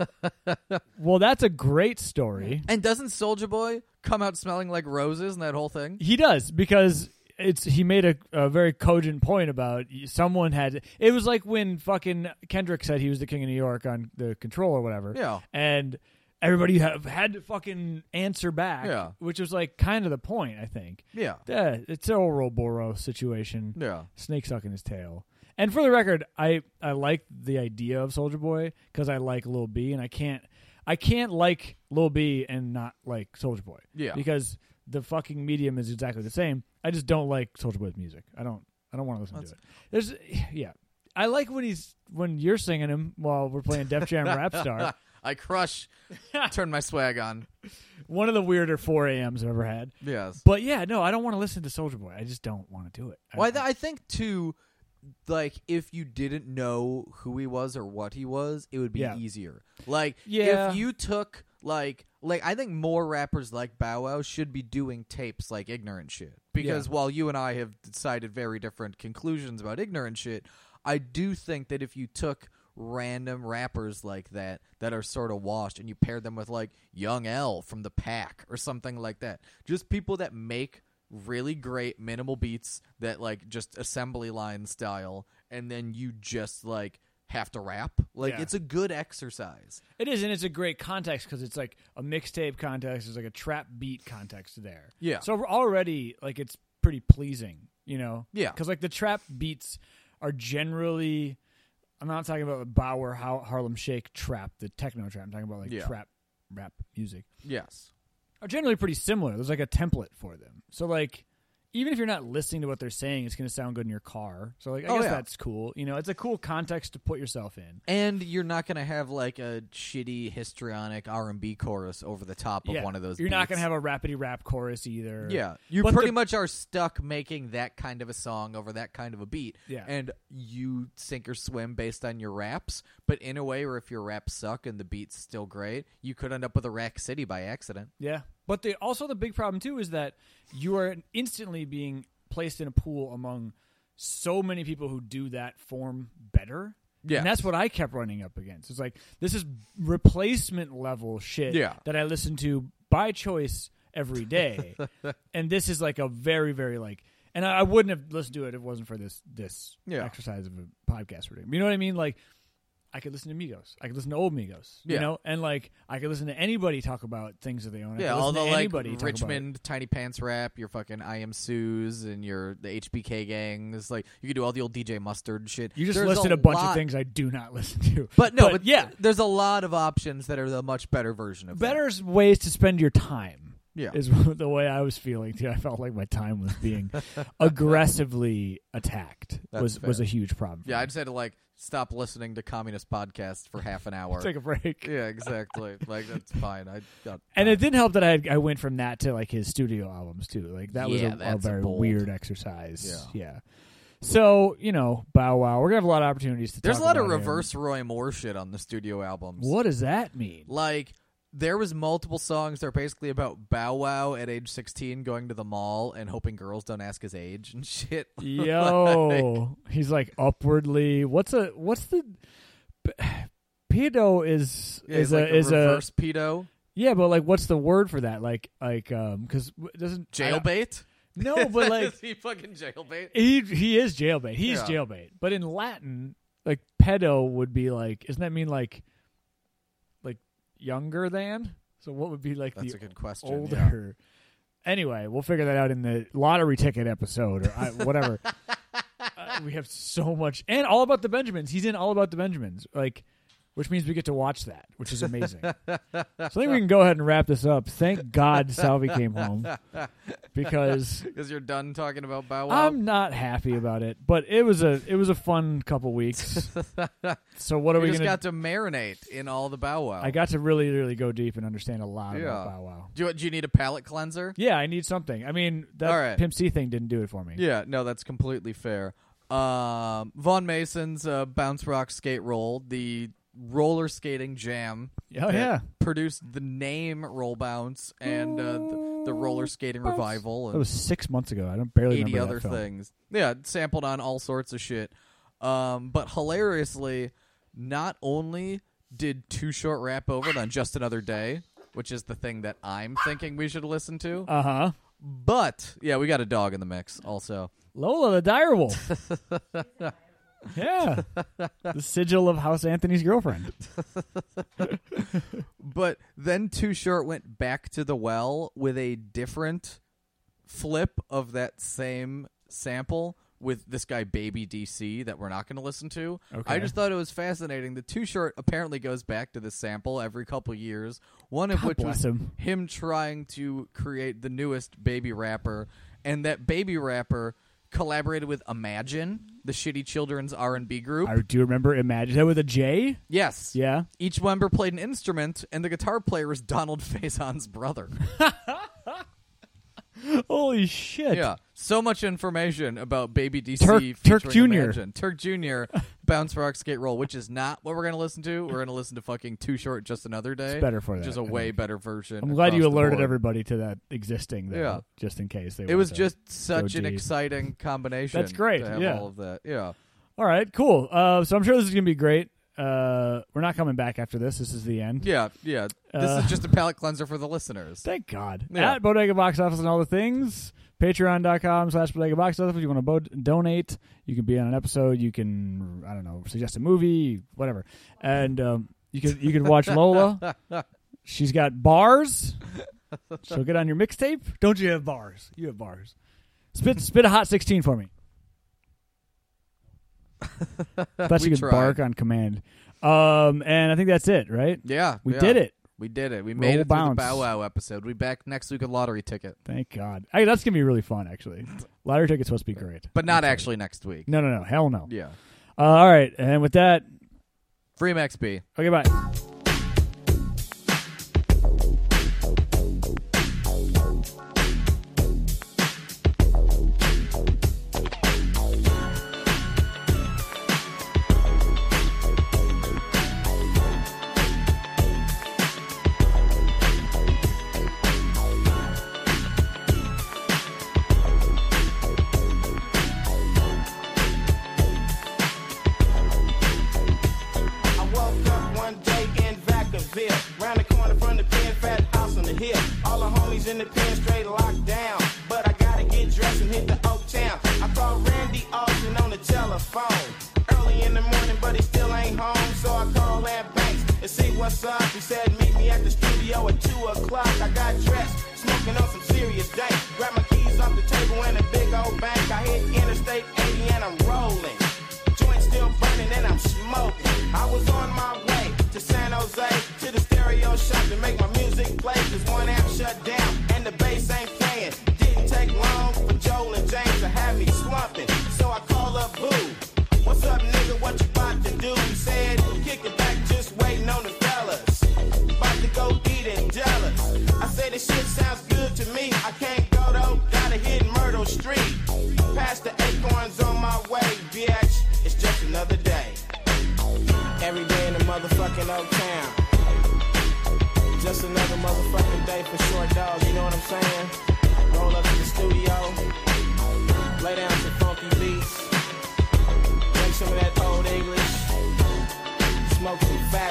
Well, that's a great story. And doesn't Soulja Boy come out smelling like roses and that whole thing? He does, because he made a very cogent point about someone had. It was like when fucking Kendrick said he was the king of New York on the Control or whatever. Yeah. And everybody had to fucking answer back. Yeah. Which was like kind of the point, I think. Yeah. Yeah, it's an Ouroboros situation. Yeah. Snake sucking his tail. And for the record, I like the idea of Soulja Boy because I like Lil B, and I can't like Lil B and not like Soulja Boy. Yeah. Because the fucking medium is exactly the same. I just don't like Soulja Boy's music. I don't want to listen to it. I like when you're singing him while we're playing Def Jam Rap Star. I crush. Turn my swag on. One of the weirder 4 a.m.s I've ever had. Yes. But yeah, no, I don't want to listen to Soulja Boy. I just don't want to do it. Well, I think too, like if you didn't know who he was or what he was, it would be easier. Like if you took like I think more rappers like Bow Wow should be doing tapes like Ignorant Shit. Because while you and I have decided very different conclusions about Ignorant Shit, I do think that if you took random rappers like that are sort of washed and you paired them with like Young L from The Pack or something like that, just people that make really great minimal beats that like just assembly line style, and then you just like have to rap. Like it's a good exercise. It is, and it's a great context because it's like a mixtape context. There's like a trap beat context there. Yeah. So already, like, it's pretty pleasing, you know? Yeah. Because, like, the trap beats are generally, I'm not talking about Bauer, Harlem Shake trap, the techno trap. I'm talking about, like, trap rap music. Yes. Are generally pretty similar. There's, like, a template for them. So, like, even if you're not listening to what they're saying, it's going to sound good in your car. So like, I Oh, guess yeah. that's cool. You know, it's a cool context to put yourself in. And you're not going to have like a shitty histrionic R&B chorus over the top of one of those. You're not beats. going to have a rapidy rap chorus either. Yeah, you But pretty the- much are stuck making that kind of a song over that kind of a beat. Yeah. And you sink or swim based on your raps, but in a way where if your raps suck and the beat's still great, you could end up with a Rack City by accident. Yeah. But also the big problem, too, is that you are instantly being placed in a pool among so many people who do that form better. Yes. And that's what I kept running up against. It's like, this is replacement level shit Yeah. that I listen to by choice every day. And this is like a very, very like, and I wouldn't have listened to it if it wasn't for this Yeah. exercise of a podcast we're doing. You know what I mean? Like, I could listen to Migos. I could listen to old Migos. You Yeah. know? And like, I could listen to anybody talk about things that they own. I Yeah, could all listen the to like anybody talk about Richmond Tiny Pants rap, your fucking I Am Sues, and the HBK gangs. Like you could do all the old DJ Mustard shit. You just There's listed a bunch lot- of things I do not listen to. But no, but yeah, there's a lot of options that are the much better version of better ways to spend your time. Yeah. Is the way I was feeling too. I felt like my time was being aggressively attacked. That's Was fair. a huge problem. that. Yeah, I just had to like stop listening to communist podcasts for half an hour. Take a break. Yeah, exactly. Like that's fine. I got And it didn't help that I went from that to like his studio albums too. Like that was Yeah, a that's very bold. weird exercise. Yeah. So Bow Wow. We're gonna have a lot of opportunities to. There's talk a lot of about him. reverse Roy Moore shit on the studio albums. What does that mean? Like there was multiple songs that are basically about Bow Wow at age 16 going to the mall and hoping girls don't ask his age and shit. Yo, he's like upwardly. What's the pedo is He's a like reverse pedo. Yeah, but like, what's the word for that? Like, because doesn't Jailbait? No, but like Is he fucking jailbait? he is jailbait. He's Yeah. jailbait. But in Latin, like pedo would be like, doesn't that mean like younger than? So what would be like That's the a good question. older? Anyway, we'll figure that out in the lottery ticket episode or whatever. We have so much, and All About the Benjamins. He's in All About the Benjamins, like, which means we get to watch that, which is amazing. So I think we can go ahead and wrap this up. Thank God Salvi came home because you're done talking about Bow Wow. I'm not happy about it. But it was a fun couple weeks. So what are you we just gonna? got to marinate in all the Bow Wow. I got to really, really go deep and understand a lot Yeah. about Bow Wow. Do you need a palate cleanser? Yeah, I need something. I mean, that All right. Pimp C thing didn't do it for me. Yeah, no, that's completely fair. Vaughn Mason's Bounce Rock Skate Roll, the roller skating jam. Oh, that yeah. produced the name Roll Bounce and the roller skating revival. That And was 6 months ago. I don't barely 80 remember other that film. things. Yeah, sampled on all sorts of shit. But hilariously, not only did Too Short rap over it on Just Another Day, which is the thing that I'm thinking we should listen to, Uh-huh. but yeah, we got a dog in the mix also. Lola, the direwolf. Yeah. The sigil of House Anthony's girlfriend. But then Too Short went back to the well with a different flip of that same sample with this guy Baby DC that we're not going to listen to. Okay. I just thought it was fascinating. The Too Short apparently goes back to this sample every couple years, one of God which bless was him. trying to create the newest Baby rapper, and that Baby rapper collaborated with Imagine, the shitty children's R&B group. I do remember Imagine. Is that with a J? Yes. Yeah. Each member played an instrument, and the guitar player is Donald Faison's brother. Holy shit. Yeah. So much information about Baby DC Turk featuring Jr. Imagine. Turk Jr. Bounce Rock Skate Roll, which is not what we're going to listen to. We're going to listen to fucking Too Short Just Another Day. It's better for which that, is a I way think. better version. I'm glad you across the alerted board. everybody to that existing, though, Yeah. just in case they It was wanted to just such go an deep. exciting combination. That's great, To have yeah. all of that. Yeah. All right, cool. So I'm sure this is going to be great. We're not coming back after this. This is the end. Yeah. Yeah. This is just a palate cleanser for the listeners. Thank God. Yeah. At Bodega Box Office and all the things. Patreon.com/Bodega Box Office. If you want to donate, you can be on an episode. You can, I don't know, suggest a movie, whatever. And you can watch Lola. She's got bars. She'll get on your mixtape. Don't you have bars? You have bars. Spit a hot 16 for me. Thought We you could tried. bark on command. And I think that's it, right? Yeah. We yeah. did it. We did it. We made Roll it through the bounce. Bow Wow episode. We'll be back next week with Lottery Ticket. Thank God. Hey, that's going to be really fun, actually. Lottery Ticket's supposed to be great. But not actually next week. No. Hell no. Yeah. All right. And with that, Free MXB. okay, bye. I woke up one day in Vacaville, round the corner from the pen, fat house on the hill. All the homies in the pen straight locked down, but I gotta get dressed and hit the Oak Town. I called Randy Austin on the telephone early in the morning, but he still ain't home. So I called Ant Banks and see what's up. He said meet me at the studio at 2 o'clock. I got dressed, smoking on some serious dank. Grabbed my keys off the table and a big old bank. I hit Interstate 80 and I'm rolling. Joint still burning and I'm smoking. I was on my way to San Jose, to the stereo shop to make my music play. Cause one amp shut down and the bass ain't playing. Didn't take long for Joel and James to have me slumping. So I call up Boo. What's up, nigga? What you about to do? He said, kick it back, just waiting on the fellas. About to go eat in Dallas. I said, this shit sounds good to me. I can't go though, gotta hit Myrtle Street. Past the Acorns on my way, bitch. It's just another day. Every day in the motherfucking Oak Town. Just another motherfucking day for short dogs, you know what I'm saying? Roll up to the studio, lay down some funky beats, drink some of that old English, smoke some fat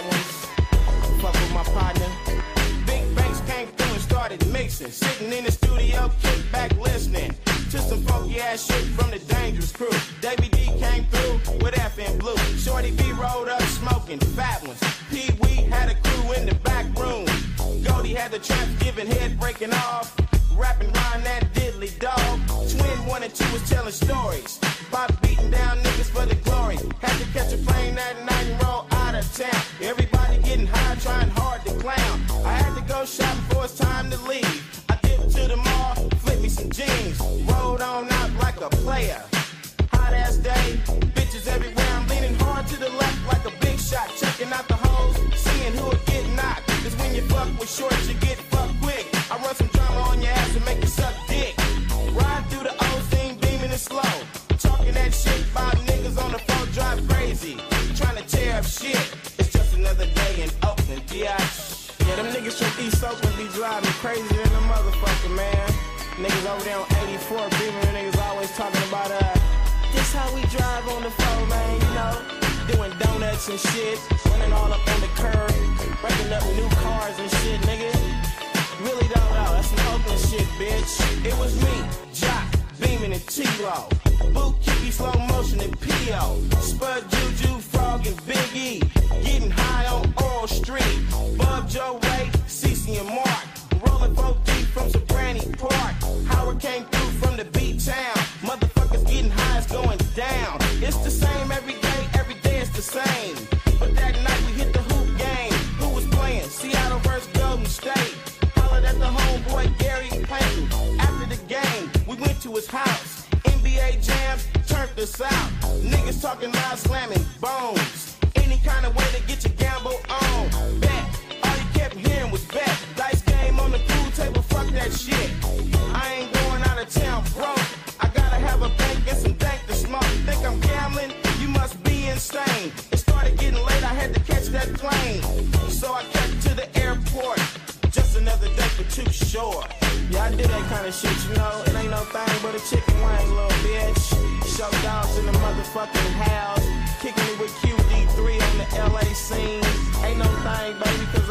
ones, fuck with my partner. Big Banks came through and started mixing, sitting in the studio, kick back listening to some funky ass shit from the Dangerous Crew. Davey D came through with F and Blue. Shorty B rolled up smoking fat ones. Pee Wee had a crew in the back room. Goldie had the traps giving head breaking off. Rapping round that diddly dog. Twin 1 and 2 was telling stories about beating down niggas for the glory. Had to catch a plane that night and roll out of town. Everybody getting high, trying hard to clown. I had to go shopping before it's time to leave. I dipped to the mall, flipped me some jeans, rolled on out like a player. Hot ass day, bitches everywhere. I'm leaning hard to the left like a big shot, checking out the hoes, seeing who would get knocked. Cause when you fuck with shorts, you get fucked quick. I run some drama on your ass and make you suck dick. Ride through the old scene, beaming it slow. Talking that shit about niggas on the phone, drive crazy. Trying to tear up shit. It's just another day in Oakland, biatch. Yeah, them niggas from East Oakland be driving crazy than a motherfucker, man. Niggas over there on 84, beaming, niggas always talking about, this how we drive on the phone, man, you know. Doing donuts and shit, running all up on the curb, breaking up new cars and shit, nigga. Really don't know, that's some Oakland shit, bitch. It was me, Jock, Beeman and T-Lo, Boot, Kiki, Slow Motion and P.O., Spud, Juju, Frog and Big E, getting high on Oral Street, Bub, Joe, Ray, Cece and Mark, rolling 4 deep from Sobrani Park, Howard came through from the B-Town, motherfuckers getting high, it's going down. It's the same every day it's the same. But that night we hit the hoop game. Who was playing? Seattle versus Golden State. Hollered at the homeboy Gary Payton. After the game, we went to his house. NBA jams turned us out. Niggas talking loud, slamming bones. Any kind of way to get your gamble on. Bet. All you kept hearing was bet. Dice game on the pool table, fuck that shit. I ain't going out of town broke. I gotta have a bank and some dank to smoke. Think I'm gambling? You must be insane. It started getting late, I had to catch that plane. So I kept to the airport. Just another day for Too Short. Yeah, I did that kind of shit, you know. It ain't no thing but a chicken wing, little bitch. Show dogs in the motherfucking house. Kicking it with QD3 on the LA scene. Ain't no thing, baby, cause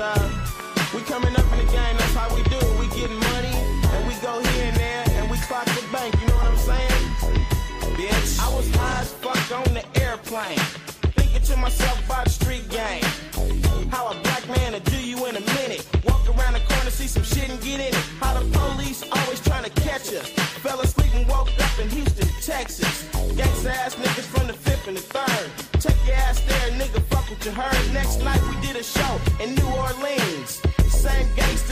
we coming up in the game, that's how we do it. We getting money, and we go here and there, and we clock the bank, you know what I'm saying? Bitch, I was high as fuck on the airplane, thinking to myself about the street game. How a black man will do you in a minute. Walk around the corner, see some shit and get in it. How the police always trying to catch us. Fell asleep and woke up in Houston, Texas. Gangsta ass niggas from the 5th and the 3rd. Check your ass there, nigga, fuck what you heard. Next night we did a show in New Orleans.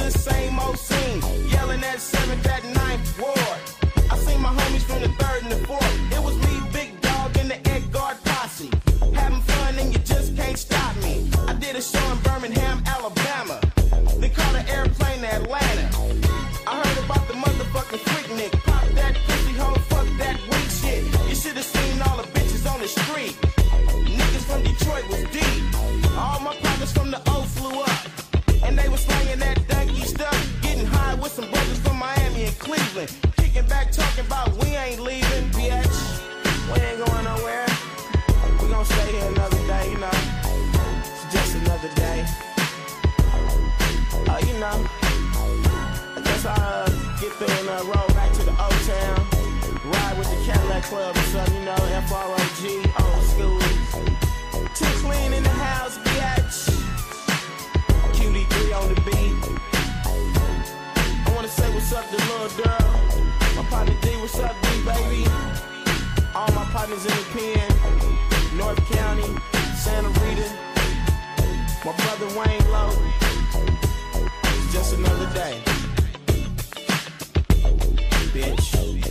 the same old scene. Yelling at 7th, at 9th Ward. I seen my homies from the 3rd and the 4th. It was me, Big Dog, and the Edgard posse. Having fun and you just can't stop me. I did a show in Birmingham, Alabama. They caught an airplane to Atlanta. I heard about the motherfucking freak Nick. Pop that pussy hoe, fuck that weak shit. You should have seen all the bitches on the street. Niggas from Detroit was deep. All my partners from the O flew up. And they was slanging that donkey stuff. Getting high with some brothers from Miami and Cleveland. Kicking back, talking about we ain't leaving, bitch. We ain't going nowhere. We gon' stay here another day, you know. It's just another day. You know, I guess I'll get through and roll back to the old town. Ride with the Cadillac Club or something, you know, FROG, old school. Too clean in the house, bitch. QD3 on the beat. I wanna say what's up to little girl. My partner D, what's up, D, baby? All my partners in the pen. North County, Santa Rita. My brother Wayne Lowe. It's just another day. Bitch.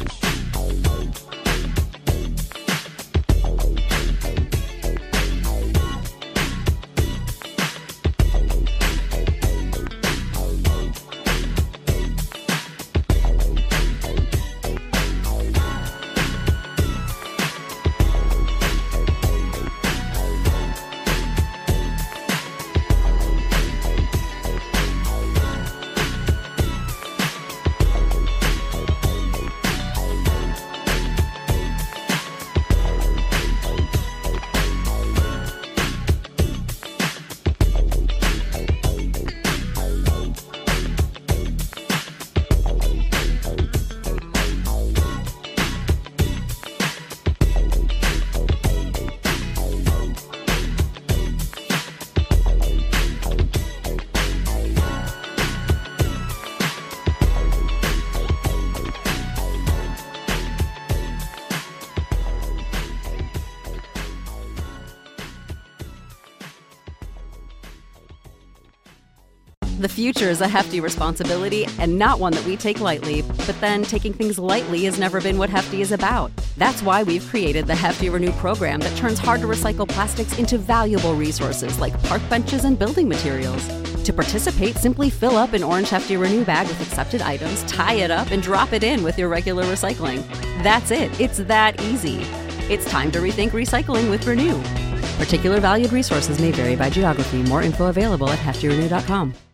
The future is a hefty responsibility and not one that we take lightly. But then taking things lightly has never been what Hefty is about. That's why we've created the Hefty Renew program that turns hard-to-recycle plastics into valuable resources like park benches and building materials. To participate, simply fill up an orange Hefty Renew bag with accepted items, tie it up, and drop it in with your regular recycling. That's it. It's that easy. It's time to rethink recycling with Renew. Particular valued resources may vary by geography. More info available at heftyrenew.com.